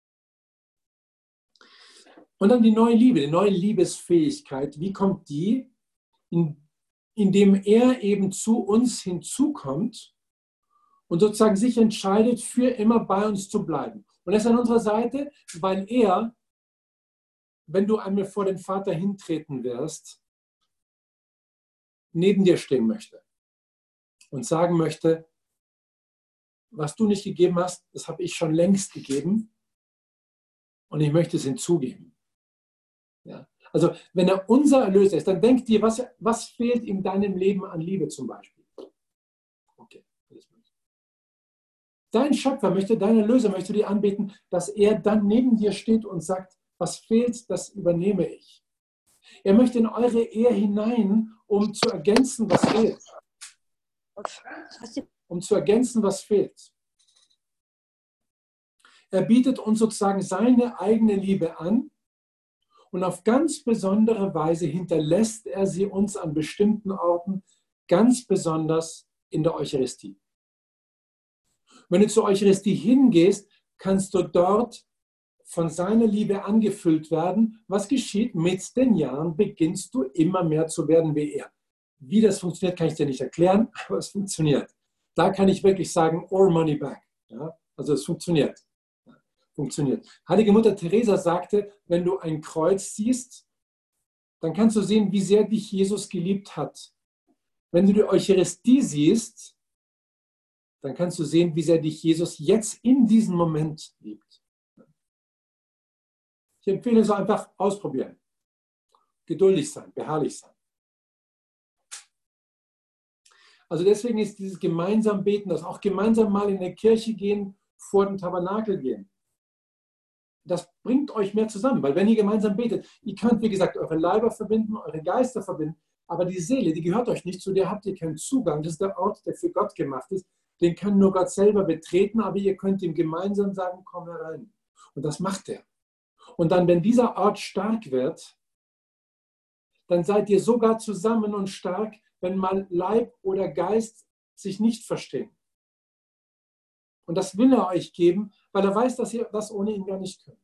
Und dann die neue Liebe, die neue Liebesfähigkeit. Wie kommt die? Indem er eben zu uns hinzukommt und sozusagen sich entscheidet, für immer bei uns zu bleiben. Und er ist an unserer Seite, weil er, wenn du einmal vor den Vater hintreten wirst, neben dir stehen möchte und sagen möchte, was du nicht gegeben hast, das habe ich schon längst gegeben und ich möchte es hinzugeben. Ja. Also wenn er unser Erlöser ist, dann denk dir, was fehlt in deinem Leben an Liebe zum Beispiel? Okay. Dein Schöpfer möchte, dein Erlöser möchte dir anbieten, dass er dann neben dir steht und sagt, was fehlt, das übernehme ich. Er möchte in eure Ehe hinein, um zu ergänzen, was fehlt. Um zu ergänzen, was fehlt. Er bietet uns sozusagen seine eigene Liebe an und auf ganz besondere Weise hinterlässt er sie uns an bestimmten Orten, ganz besonders in der Eucharistie. Wenn du zur Eucharistie hingehst, kannst du dort von seiner Liebe angefüllt werden. Was geschieht? Mit den Jahren beginnst du immer mehr zu werden wie er. Wie das funktioniert, kann ich dir nicht erklären, aber es funktioniert. Da kann ich wirklich sagen, all money back. Ja? Also es funktioniert. Funktioniert. Heilige Mutter Teresa sagte, wenn du ein Kreuz siehst, dann kannst du sehen, wie sehr dich Jesus geliebt hat. Wenn du die Eucharistie siehst, dann kannst du sehen, wie sehr dich Jesus jetzt in diesem Moment liebt. Ich empfehle es einfach ausprobieren. Geduldig sein, beharrlich sein. Also deswegen ist dieses gemeinsam Beten, das auch gemeinsam mal in der Kirche gehen, vor dem Tabernakel gehen. Das bringt euch mehr zusammen, weil wenn ihr gemeinsam betet, ihr könnt, wie gesagt, eure Leiber verbinden, eure Geister verbinden, aber die Seele, die gehört euch nicht, zu der habt ihr keinen Zugang. Das ist der Ort, der für Gott gemacht ist. Den kann nur Gott selber betreten, aber ihr könnt ihm gemeinsam sagen, komm herein. Und das macht er. Und dann, wenn dieser Ort stark wird, dann seid ihr sogar zusammen und stark, wenn mal Leib oder Geist sich nicht verstehen. Und das will er euch geben, weil er weiß, dass ihr das ohne ihn gar nicht könnt.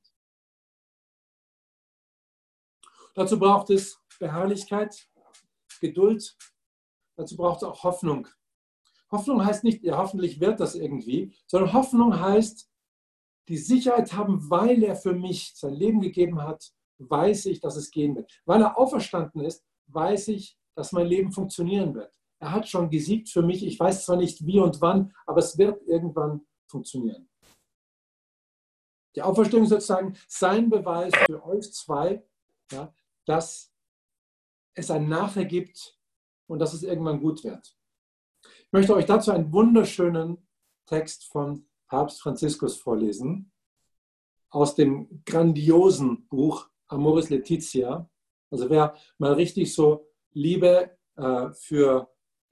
Dazu braucht es Beharrlichkeit, Geduld. Dazu braucht es auch Hoffnung. Hoffnung heißt nicht, ja, hoffentlich wird das irgendwie, sondern Hoffnung heißt, die Sicherheit haben, weil er für mich sein Leben gegeben hat, weiß ich, dass es gehen wird. Weil er auferstanden ist, weiß ich, dass mein Leben funktionieren wird. Er hat schon gesiegt für mich. Ich weiß zwar nicht wie und wann, aber es wird irgendwann funktionieren. Die Auferstehung ist sozusagen sein Beweis für euch zwei, ja, dass es ein Nachher gibt und dass es irgendwann gut wird. Ich möchte euch dazu einen wunderschönen Text von Papst Franziskus vorlesen, aus dem grandiosen Buch Amoris Laetitia. Also wer mal richtig so Liebe für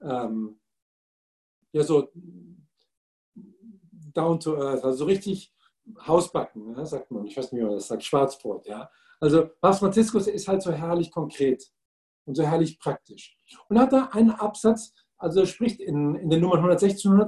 ja so down to earth, also so richtig Hausbacken, ja, sagt man, ich weiß nicht, wie man das sagt, Schwarzbrot, ja. Also Papst Franziskus ist halt so herrlich konkret und so herrlich praktisch. Und hat da einen Absatz, also er spricht in den Nummern 116 und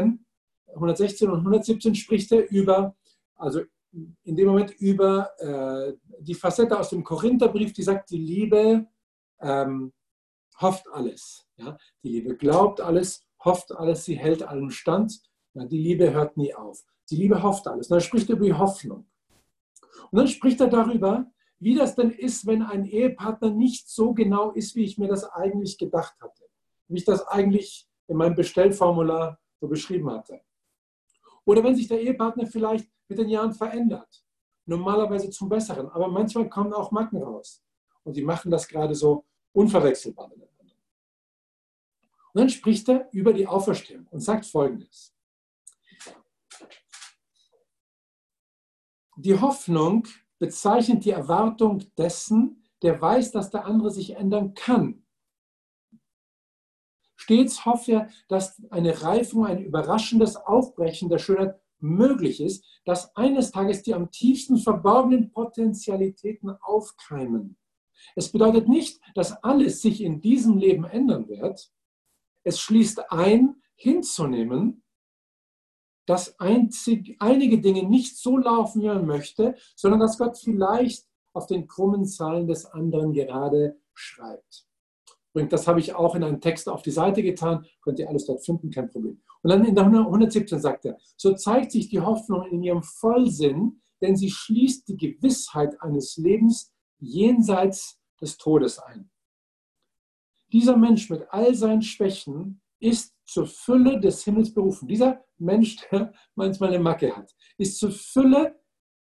117 spricht er über, also in dem Moment über die Facette aus dem Korintherbrief, die sagt, die Liebe hofft alles. Ja? Die Liebe glaubt alles, hofft alles, sie hält allem stand. Ja, die Liebe hört nie auf. Die Liebe hofft alles. Und dann spricht er über die Hoffnung. Und dann spricht er darüber, wie das denn ist, wenn ein Ehepartner nicht so genau ist, wie ich mir das eigentlich gedacht hatte. Wie ich das eigentlich in meinem Bestellformular so beschrieben hatte. Oder wenn sich der Ehepartner vielleicht mit den Jahren verändert. Normalerweise zum Besseren. Aber manchmal kommen auch Macken raus. Und die machen das gerade so unverwechselbar miteinander. Und dann spricht er über die Auferstehung und sagt Folgendes. Die Hoffnung bezeichnet die Erwartung dessen, der weiß, dass der andere sich ändern kann. Stets hofft er, dass eine Reifung, ein überraschendes Aufbrechen der Schönheit möglich ist, dass eines Tages die am tiefsten verborgenen Potentialitäten aufkeimen. Es bedeutet nicht, dass alles sich in diesem Leben ändern wird. Es schließt ein, hinzunehmen, dass einige Dinge nicht so laufen, wie man möchte, sondern dass Gott vielleicht auf den krummen Zahlen des anderen gerade schreibt. Und das habe ich auch in einem Text auf die Seite getan, könnt ihr alles dort finden, kein Problem. Und dann in der 117 sagt er, so zeigt sich die Hoffnung in ihrem Vollsinn, denn sie schließt die Gewissheit eines Lebens jenseits des Todes ein. Dieser Mensch mit all seinen Schwächen ist zur Fülle des Himmels berufen. Dieser Mensch, der manchmal eine Macke hat, ist zur Fülle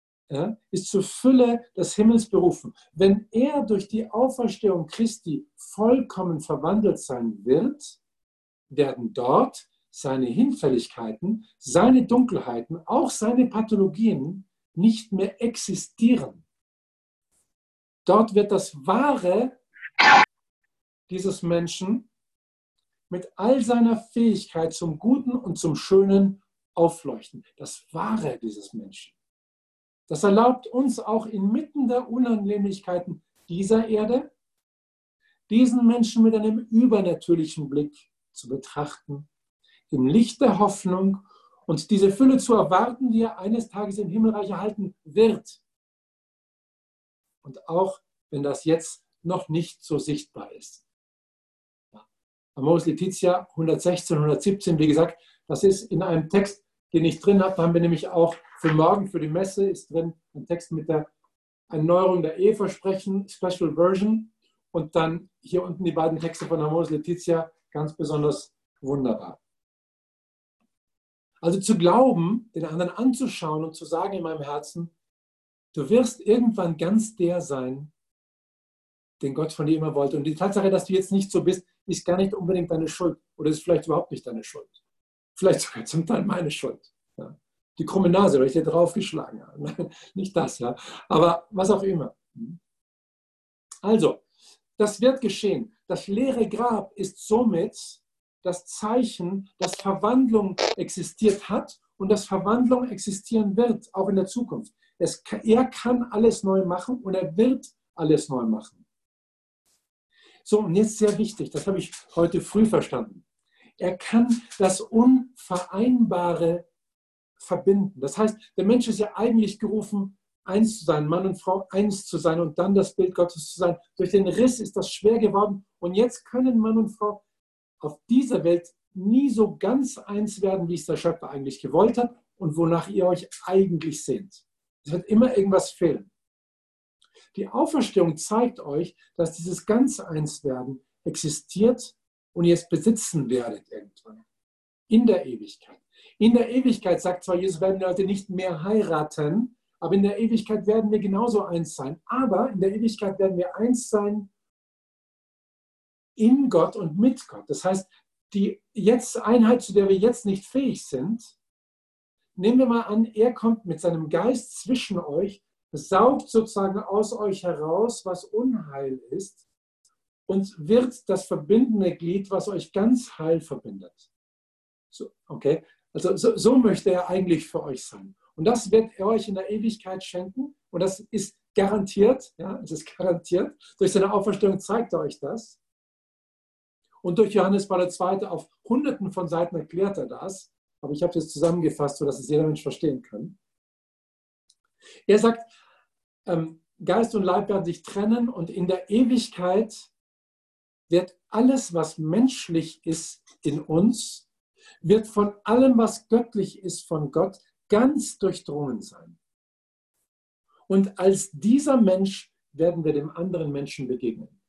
des Himmels berufen. Wenn er durch die Auferstehung Christi vollkommen verwandelt sein wird, werden dort seine Hinfälligkeiten, seine Dunkelheiten, auch seine Pathologien nicht mehr existieren. Dort wird das Wahre dieses Menschen mit all seiner Fähigkeit zum Guten und zum Schönen aufleuchten. Das Wahre dieses Menschen. Das erlaubt uns auch inmitten der Unannehmlichkeiten dieser Erde, diesen Menschen mit einem übernatürlichen Blick zu betrachten, im Licht der Hoffnung und diese Fülle zu erwarten, die er eines Tages im Himmelreich erhalten wird. Und auch wenn das jetzt noch nicht so sichtbar ist. Amoris Laetitia 116, 117, wie gesagt, das ist in einem Text, den ich drin habe, da haben wir nämlich auch für morgen, für die Messe, ist drin ein Text mit der Erneuerung der Eheversprechen, Special Version, und dann hier unten die beiden Texte von Amoris Laetitia, ganz besonders wunderbar. Also zu glauben, den anderen anzuschauen und zu sagen in meinem Herzen, du wirst irgendwann ganz der sein, den Gott von dir immer wollte. Und die Tatsache, dass du jetzt nicht so bist, ist gar nicht unbedingt deine Schuld. Oder ist vielleicht überhaupt nicht deine Schuld. Vielleicht sogar zum Teil meine Schuld. Ja. Die krumme Nase, weil ich dir draufgeschlagen habe. Nicht das, ja. Aber was auch immer. Also, das wird geschehen. Das leere Grab ist somit das Zeichen, dass Verwandlung existiert hat und dass Verwandlung existieren wird, auch in der Zukunft. Er kann alles neu machen und er wird alles neu machen. So, und jetzt sehr wichtig, das habe ich heute früh verstanden. Er kann das Unvereinbare verbinden. Das heißt, der Mensch ist ja eigentlich gerufen, eins zu sein, Mann und Frau eins zu sein und dann das Bild Gottes zu sein. Durch den Riss ist das schwer geworden und jetzt können Mann und Frau auf dieser Welt nie so ganz eins werden, wie es der Schöpfer eigentlich gewollt hat und wonach ihr euch eigentlich sehnt. Es wird immer irgendwas fehlen. Die Auferstehung zeigt euch, dass dieses Ganz-Eins-Werden existiert und ihr es besitzen werdet irgendwann. In der Ewigkeit. In der Ewigkeit, sagt zwar Jesus, werden die Leute nicht mehr heiraten, Aber in der Ewigkeit werden wir genauso eins sein. Aber in der Ewigkeit werden wir eins sein in Gott und mit Gott. Das heißt, die Einheit, zu der wir jetzt nicht fähig sind, nehmen wir mal an, er kommt mit seinem Geist zwischen euch, saugt sozusagen aus euch heraus, was Unheil ist und wird das verbindende Glied, was euch ganz heil verbindet. So, okay? Also so möchte er eigentlich für euch sein. Und das wird er euch in der Ewigkeit schenken. Und das ist garantiert, ja, es ist garantiert. Durch seine Auferstehung zeigt er euch das. Und durch Johannes Paul II. Auf Hunderten von Seiten erklärt er das. Aber ich habe das zusammengefasst, sodass es jeder Mensch verstehen kann. Er sagt, Geist und Leib werden sich trennen und in der Ewigkeit wird alles, was menschlich ist in uns, wird von allem, was göttlich ist, von Gott ganz durchdrungen sein. Und als dieser Mensch werden wir dem anderen Menschen begegnen.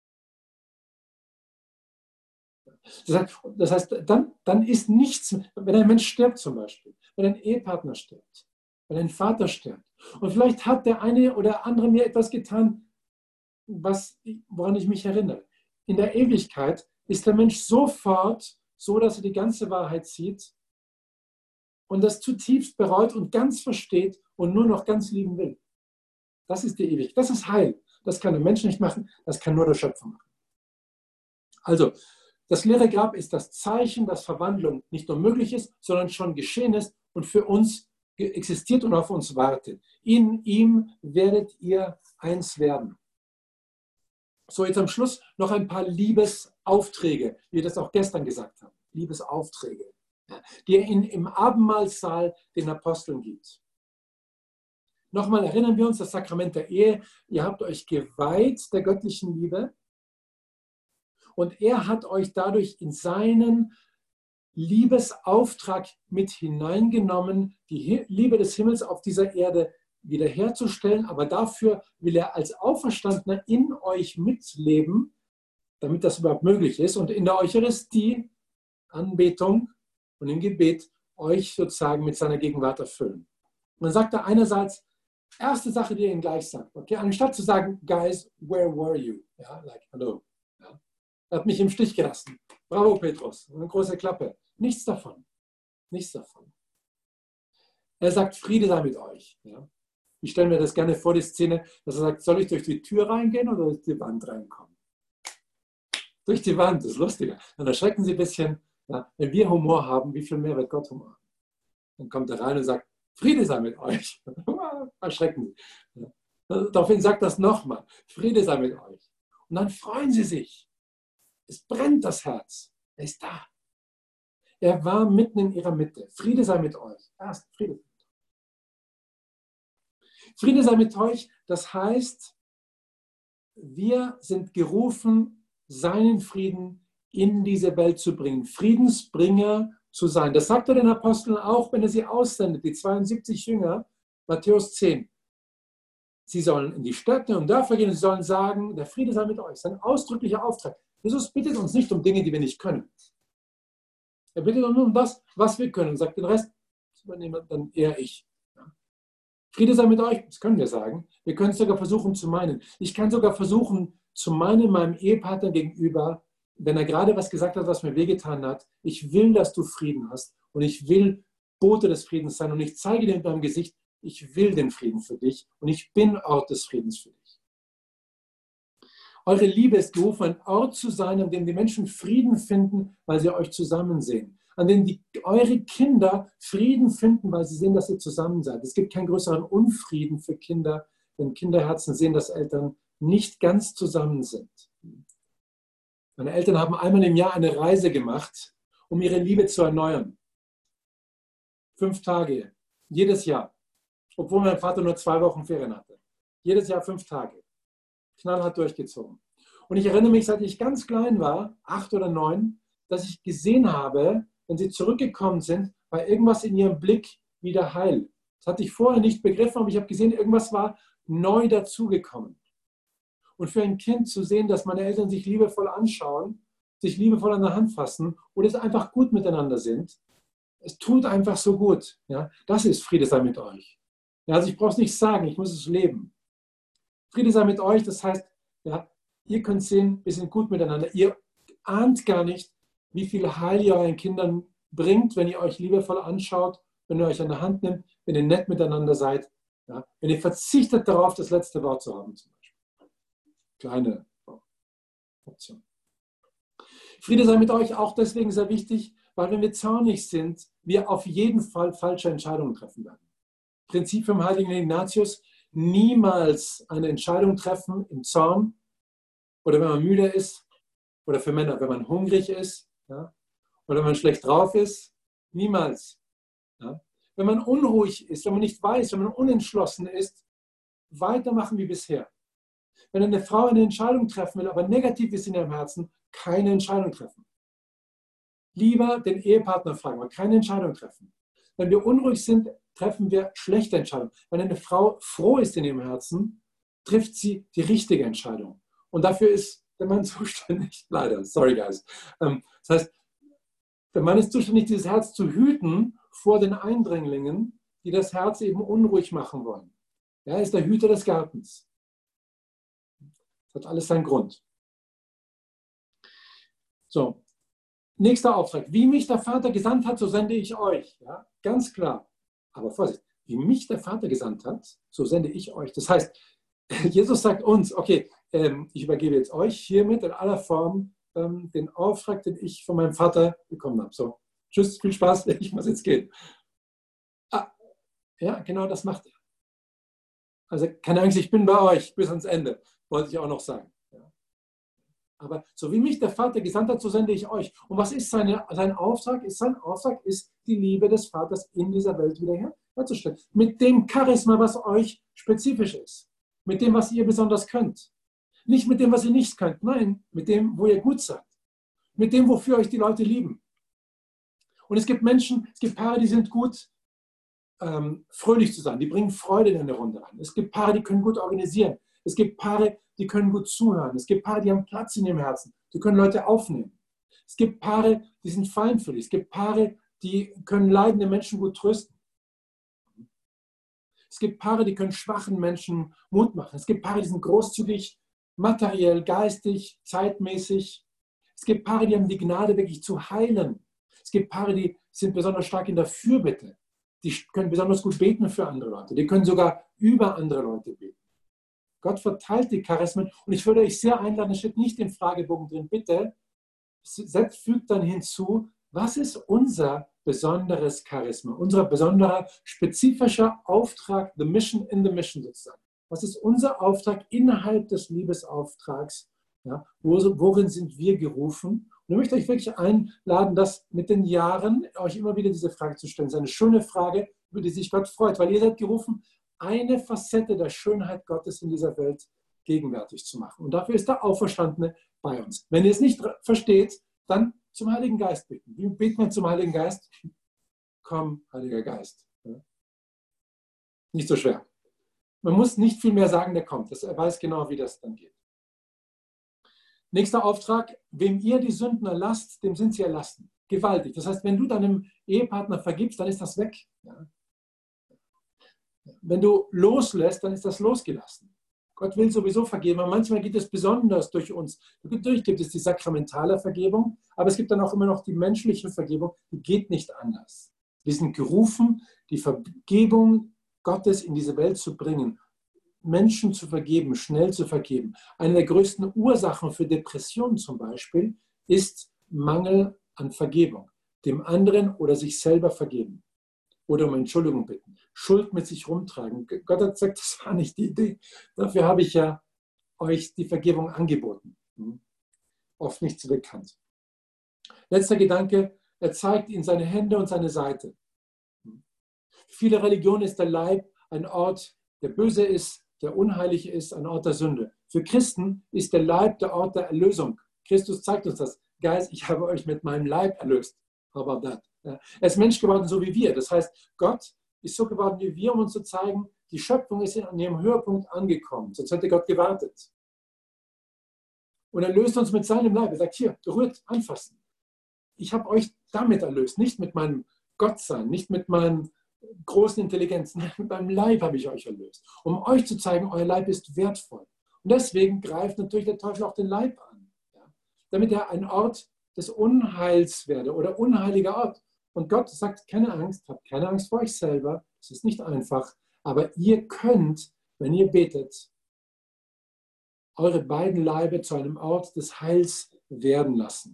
Das heißt, dann ist nichts, wenn ein Mensch stirbt zum Beispiel, wenn ein Ehepartner stirbt, wenn ein Vater stirbt. Und vielleicht hat der eine oder andere mir etwas getan, woran ich mich erinnere. In der Ewigkeit ist der Mensch sofort so, dass er die ganze Wahrheit sieht und das zutiefst bereut und ganz versteht und nur noch ganz lieben will. Das ist die Ewigkeit. Das ist Heil. Das kann der Mensch nicht machen, das kann nur der Schöpfer machen. Also, das leere Grab ist das Zeichen, dass Verwandlung nicht nur möglich ist, sondern schon geschehen ist und für uns existiert und auf uns wartet. In ihm werdet ihr eins werden. So, jetzt am Schluss noch ein paar Liebesaufträge, wie wir das auch gestern gesagt haben. Liebesaufträge, die er im Abendmahlsaal den Aposteln gibt. Nochmal erinnern wir uns, das Sakrament der Ehe, ihr habt euch geweiht der göttlichen Liebe und er hat euch dadurch in seinen Liebesauftrag mit hineingenommen, die Liebe des Himmels auf dieser Erde wiederherzustellen, aber dafür will er als Auferstandener in euch mitleben, damit das überhaupt möglich ist und in der Eucharistie, Anbetung und im Gebet euch sozusagen mit seiner Gegenwart erfüllen. Und dann sagt er einerseits, erste Sache, die er ihm gleich sagt, okay, anstatt zu sagen, guys, where were you? Ja, like, hallo. Ja. Er hat mich im Stich gelassen. Bravo, Petrus. Eine große Klappe. Nichts davon. Nichts davon. Er sagt, Friede sei mit euch. Ja. Ich stelle mir das gerne vor, die Szene, dass er sagt, soll ich durch die Tür reingehen oder durch die Wand reinkommen? Durch die Wand, das ist lustiger. Dann erschrecken sie ein bisschen. Ja, wenn wir Humor haben, wie viel mehr wird Gott Humor haben? Dann kommt er rein und sagt, Friede sei mit euch. Erschrecken sie. Ja. Daraufhin sagt das nochmal, Friede sei mit euch. Und dann freuen sie sich. Es brennt das Herz. Er ist da. Er war mitten in ihrer Mitte. Friede sei mit euch. Erst Friede. Friede sei mit euch, das heißt, wir sind gerufen, seinen Frieden in diese Welt zu bringen, Friedensbringer zu sein. Das sagt er den Aposteln auch, wenn er sie aussendet, die 72 Jünger, Matthäus 10. Sie sollen in die Städte und Dörfer gehen und sie sollen sagen, der Friede sei mit euch. Das ist ein ausdrücklicher Auftrag. Jesus bittet uns nicht um Dinge, die wir nicht können. Er bittet uns nur um das, was wir können und sagt, den Rest übernehme dann eher ich. Friede sei mit euch, das können wir sagen. Wir können es sogar versuchen zu meinen. Ich kann sogar versuchen zu meinen, meinem Ehepartner gegenüber, wenn er gerade was gesagt hat, was mir wehgetan hat, ich will, dass du Frieden hast und ich will Bote des Friedens sein und ich zeige dir mit meinem Gesicht, ich will den Frieden für dich und ich bin Ort des Friedens für dich. Eure Liebe ist gerufen, ein Ort zu sein, an dem die Menschen Frieden finden, weil sie euch zusammen sehen. An dem eure Kinder Frieden finden, weil sie sehen, dass ihr zusammen seid. Es gibt keinen größeren Unfrieden für Kinder, wenn Kinderherzen sehen, dass Eltern nicht ganz zusammen sind. Meine Eltern haben einmal im Jahr eine Reise gemacht, um ihre Liebe zu erneuern. 5 Tage, jedes Jahr. Obwohl mein Vater nur 2 Wochen Ferien hatte. Jedes Jahr 5 Tage. Knallhart durchgezogen. Und ich erinnere mich, seit ich ganz klein war, 8 oder 9, dass ich gesehen habe, wenn sie zurückgekommen sind, war irgendwas in ihrem Blick wieder heil. Das hatte ich vorher nicht begriffen, aber ich habe gesehen, irgendwas war neu dazugekommen. Und für ein Kind zu sehen, dass meine Eltern sich liebevoll anschauen, sich liebevoll an der Hand fassen oder es einfach gut miteinander sind, es tut einfach so gut. Ja? Das ist Friede sei mit euch. Ja, also ich brauche es nicht sagen, ich muss es leben. Friede sei mit euch, das heißt, ja, ihr könnt sehen, wir sind gut miteinander. Ihr ahnt gar nicht, wie viel Heil ihr euren Kindern bringt, wenn ihr euch liebevoll anschaut, wenn ihr euch an der Hand nimmt, wenn ihr nett miteinander seid. Ja, wenn ihr verzichtet darauf, das letzte Wort zu haben, zum Beispiel. Kleine Option. Friede sei mit euch auch deswegen sehr wichtig, weil wenn wir zornig sind, wir auf jeden Fall falsche Entscheidungen treffen werden. Prinzip vom heiligen Ignatius: niemals eine Entscheidung treffen im Zorn oder wenn man müde ist oder für Männer, wenn man hungrig ist, ja, oder wenn man schlecht drauf ist. Niemals. Ja. Wenn man unruhig ist, wenn man nicht weiß, wenn man unentschlossen ist, weitermachen wie bisher. Wenn eine Frau eine Entscheidung treffen will, aber negativ ist in ihrem Herzen, keine Entscheidung treffen. Lieber den Ehepartner fragen, aber keine Entscheidung treffen. Wenn wir unruhig sind, treffen wir schlechte Entscheidungen. Wenn eine Frau froh ist in ihrem Herzen, trifft sie die richtige Entscheidung. Und dafür ist der Mann zuständig, leider, sorry guys. Das heißt, der Mann ist zuständig, dieses Herz zu hüten vor den Eindringlingen, die das Herz eben unruhig machen wollen. Er ist der Hüter des Gartens. Das hat alles seinen Grund. So, nächster Auftrag. Wie mich der Vater gesandt hat, so sende ich euch. Ja, ganz klar. Aber Vorsicht, wie mich der Vater gesandt hat, so sende ich euch. Das heißt, Jesus sagt uns, okay, ich übergebe jetzt euch hiermit in aller Form den Auftrag, den ich von meinem Vater bekommen habe. So, tschüss, viel Spaß, ich muss jetzt gehen. Ah, ja, genau das macht er. Also keine Angst, ich bin bei euch bis ans Ende, wollte ich auch noch sagen. Ja. Aber so wie mich der Vater gesandt hat, so sende ich euch. Und was ist sein Auftrag? Sein Auftrag ist, die Liebe des Vaters in dieser Welt wieder herzustellen. Mit dem Charisma, was euch spezifisch ist. Mit dem, was ihr besonders könnt. Nicht mit dem, was ihr nicht könnt. Nein, mit dem, wo ihr gut seid. Mit dem, wofür euch die Leute lieben. Und es gibt Menschen, es gibt Paare, die sind gut, fröhlich zu sein. Die bringen Freude in eine Runde rein. Es gibt Paare, die können gut organisieren. Es gibt Paare, die können gut zuhören. Es gibt Paare, die haben Platz in ihrem Herzen. Die können Leute aufnehmen. Es gibt Paare, die sind feinfühlig. Es gibt Paare, die können leidende Menschen gut trösten. Es gibt Paare, die können schwachen Menschen Mut machen. Es gibt Paare, die sind großzügig, materiell, geistig, zeitmäßig. Es gibt Paare, die haben die Gnade, wirklich zu heilen. Es gibt Paare, die sind besonders stark in der Fürbitte. Die können besonders gut beten für andere Leute. Die können sogar über andere Leute beten. Gott verteilt die Charismen. Und ich würde euch sehr einladen, es steht nicht im Fragebogen drin, bitte, fügt dann hinzu, was ist unser besonderes Charisma, unser besonderer, spezifischer Auftrag, the mission in the mission sozusagen. Was ist unser Auftrag innerhalb des Liebesauftrags? Ja, worin sind wir gerufen? Und ich möchte euch wirklich einladen, das mit den Jahren euch immer wieder diese Frage zu stellen. Das ist eine schöne Frage, über die sich Gott freut, weil ihr seid gerufen, eine Facette der Schönheit Gottes in dieser Welt gegenwärtig zu machen. Und dafür ist der Auferstandene bei uns. Wenn ihr es nicht versteht, dann zum Heiligen Geist bitten. Wie betet man zum Heiligen Geist? Komm, Heiliger Geist. Ja. Nicht so schwer. Man muss nicht viel mehr sagen, der kommt. Er weiß genau, wie das dann geht. Nächster Auftrag, wem ihr die Sünden erlasst, dem sind sie erlassen. Gewaltig. Das heißt, wenn du deinem Ehepartner vergibst, dann ist das weg. Ja. Wenn du loslässt, dann ist das losgelassen. Gott will sowieso vergeben, aber manchmal geht es besonders durch uns. Dadurch gibt es die sakramentale Vergebung, aber es gibt dann auch immer noch die menschliche Vergebung, die geht nicht anders. Wir sind gerufen, die Vergebung Gottes in diese Welt zu bringen, Menschen zu vergeben, schnell zu vergeben. Eine der größten Ursachen für Depressionen zum Beispiel ist Mangel an Vergebung. Dem anderen oder sich selber vergeben. Oder um Entschuldigung bitten. Schuld mit sich rumtragen. Gott hat gesagt, das war nicht die Idee. Dafür habe ich ja euch die Vergebung angeboten. Oft nicht so bekannt. Letzter Gedanke, er zeigt ihnen seine Hände und seine Seite. Für viele Religionen ist der Leib ein Ort, der böse ist, der unheilig ist, ein Ort der Sünde. Für Christen ist der Leib der Ort der Erlösung. Christus zeigt uns das. Geist, ich habe euch mit meinem Leib erlöst. How about that? Er ist Mensch geworden, so wie wir. Das heißt, Gott ist so geworden wie wir, um uns zu zeigen, die Schöpfung ist an ihrem Höhepunkt angekommen. Sonst hätte Gott gewartet. Und er löst uns mit seinem Leib. Er sagt, hier, berührt, anfassen. Ich habe euch damit erlöst, nicht mit meinem Gottsein, nicht mit meinem großen Intelligenz. Nein, mit meinem Leib habe ich euch erlöst. Um euch zu zeigen, euer Leib ist wertvoll. Und deswegen greift natürlich der Teufel auch den Leib an. Ja? Damit er ein Ort des Unheils werde oder unheiliger Ort. Und Gott sagt, keine Angst, habt keine Angst vor euch selber. Es ist nicht einfach. Aber ihr könnt, wenn ihr betet, eure beiden Leibe zu einem Ort des Heils werden lassen.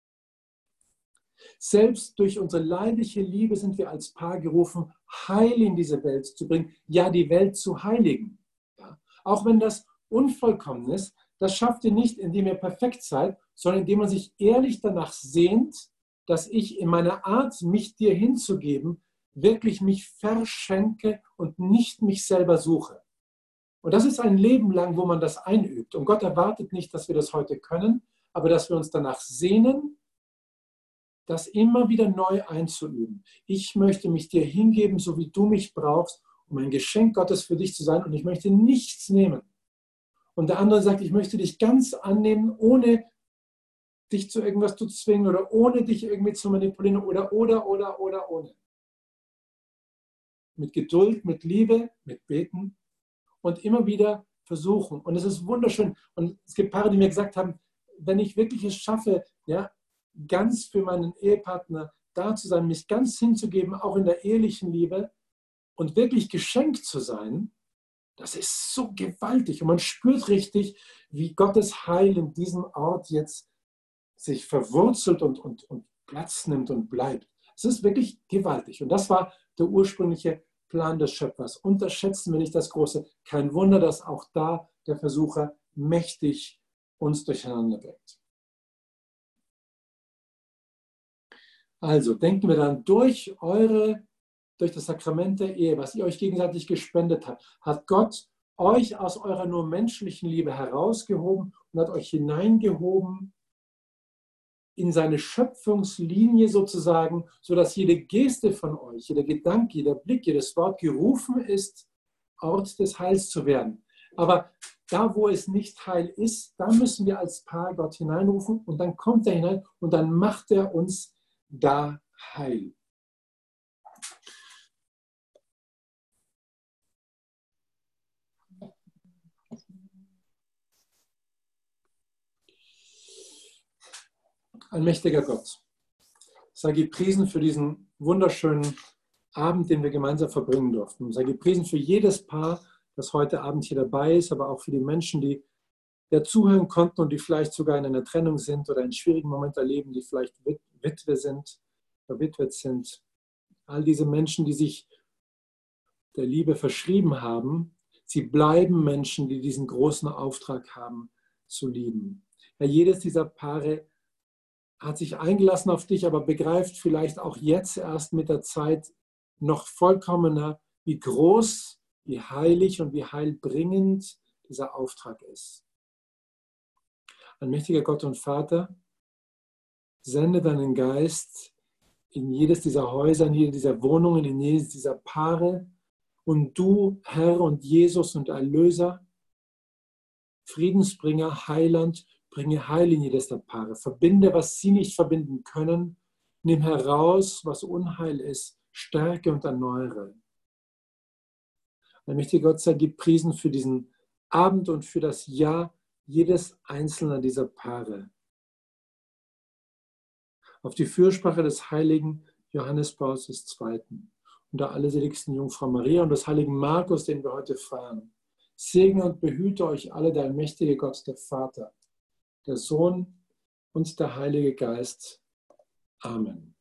Selbst durch unsere leibliche Liebe sind wir als Paar gerufen, Heil in diese Welt zu bringen, ja, die Welt zu heiligen. Ja? Auch wenn das unvollkommen ist, das schafft ihr nicht, indem ihr perfekt seid, sondern indem man sich ehrlich danach sehnt, dass ich in meiner Art, mich dir hinzugeben, wirklich mich verschenke und nicht mich selber suche. Und das ist ein Leben lang, wo man das einübt. Und Gott erwartet nicht, dass wir das heute können, aber dass wir uns danach sehnen, das immer wieder neu einzuüben. Ich möchte mich dir hingeben, so wie du mich brauchst, um ein Geschenk Gottes für dich zu sein. Und ich möchte nichts nehmen. Und der andere sagt, ich möchte dich ganz annehmen, ohne dich zu irgendwas zu zwingen oder ohne dich irgendwie zu manipulieren oder ohne. Mit Geduld, mit Liebe, mit Beten und immer wieder versuchen. Und es ist wunderschön. Und es gibt Paare, die mir gesagt haben, wenn ich wirklich es schaffe, ja, ganz für meinen Ehepartner da zu sein, mich ganz hinzugeben, auch in der ehelichen Liebe und wirklich geschenkt zu sein, das ist so gewaltig. Und man spürt richtig, wie Gottes Heil in diesem Ort jetzt sich verwurzelt und Platz nimmt und bleibt. Es ist wirklich gewaltig. Und das war der ursprüngliche Plan des Schöpfers. Unterschätzen wir nicht das Große. Kein Wunder, dass auch da der Versucher mächtig uns durcheinander bringt. Also denken wir dann durch das Sakrament der Ehe, was ihr euch gegenseitig gespendet habt, hat Gott euch aus eurer nur menschlichen Liebe herausgehoben und hat euch hineingehoben in seine Schöpfungslinie sozusagen, sodass jede Geste von euch, jeder Gedanke, jeder Blick, jedes Wort gerufen ist, Ort des Heils zu werden. Aber da, wo es nicht Heil ist, da müssen wir als Paar Gott hineinrufen und dann kommt er hinein und dann macht er uns da Heil. Allmächtiger Gott, sei gepriesen für diesen wunderschönen Abend, den wir gemeinsam verbringen durften. Sei gepriesen für jedes Paar, das heute Abend hier dabei ist, aber auch für die Menschen, die ja zuhören konnten und die vielleicht sogar in einer Trennung sind oder einen schwierigen Moment erleben, die vielleicht Witwe sind, verwitwet sind. All diese Menschen, die sich der Liebe verschrieben haben, sie bleiben Menschen, die diesen großen Auftrag haben, zu lieben. Ja, jedes dieser Paare hat sich eingelassen auf dich, aber begreift vielleicht auch jetzt erst mit der Zeit noch vollkommener, wie groß, wie heilig und wie heilbringend dieser Auftrag ist. Allmächtiger Gott und Vater, sende deinen Geist in jedes dieser Häuser, in jede dieser Wohnungen, in jedes dieser Paare. Und du, Herr und Jesus und Erlöser, Friedensbringer, Heiland, bringe Heil in jedes der Paare. Verbinde, was sie nicht verbinden können. Nimm heraus, was Unheil ist. Stärke und erneuere. Allmächtiger Gott, sei gepriesen für diesen Abend und für das Jahr jedes einzelnen dieser Paare. Auf die Fürsprache des heiligen Johannes Pauls II. Und der allerseligsten Jungfrau Maria und des heiligen Markus, den wir heute feiern. Segne und behüte euch alle der allmächtige Gott, der Vater, der Sohn und der Heilige Geist. Amen.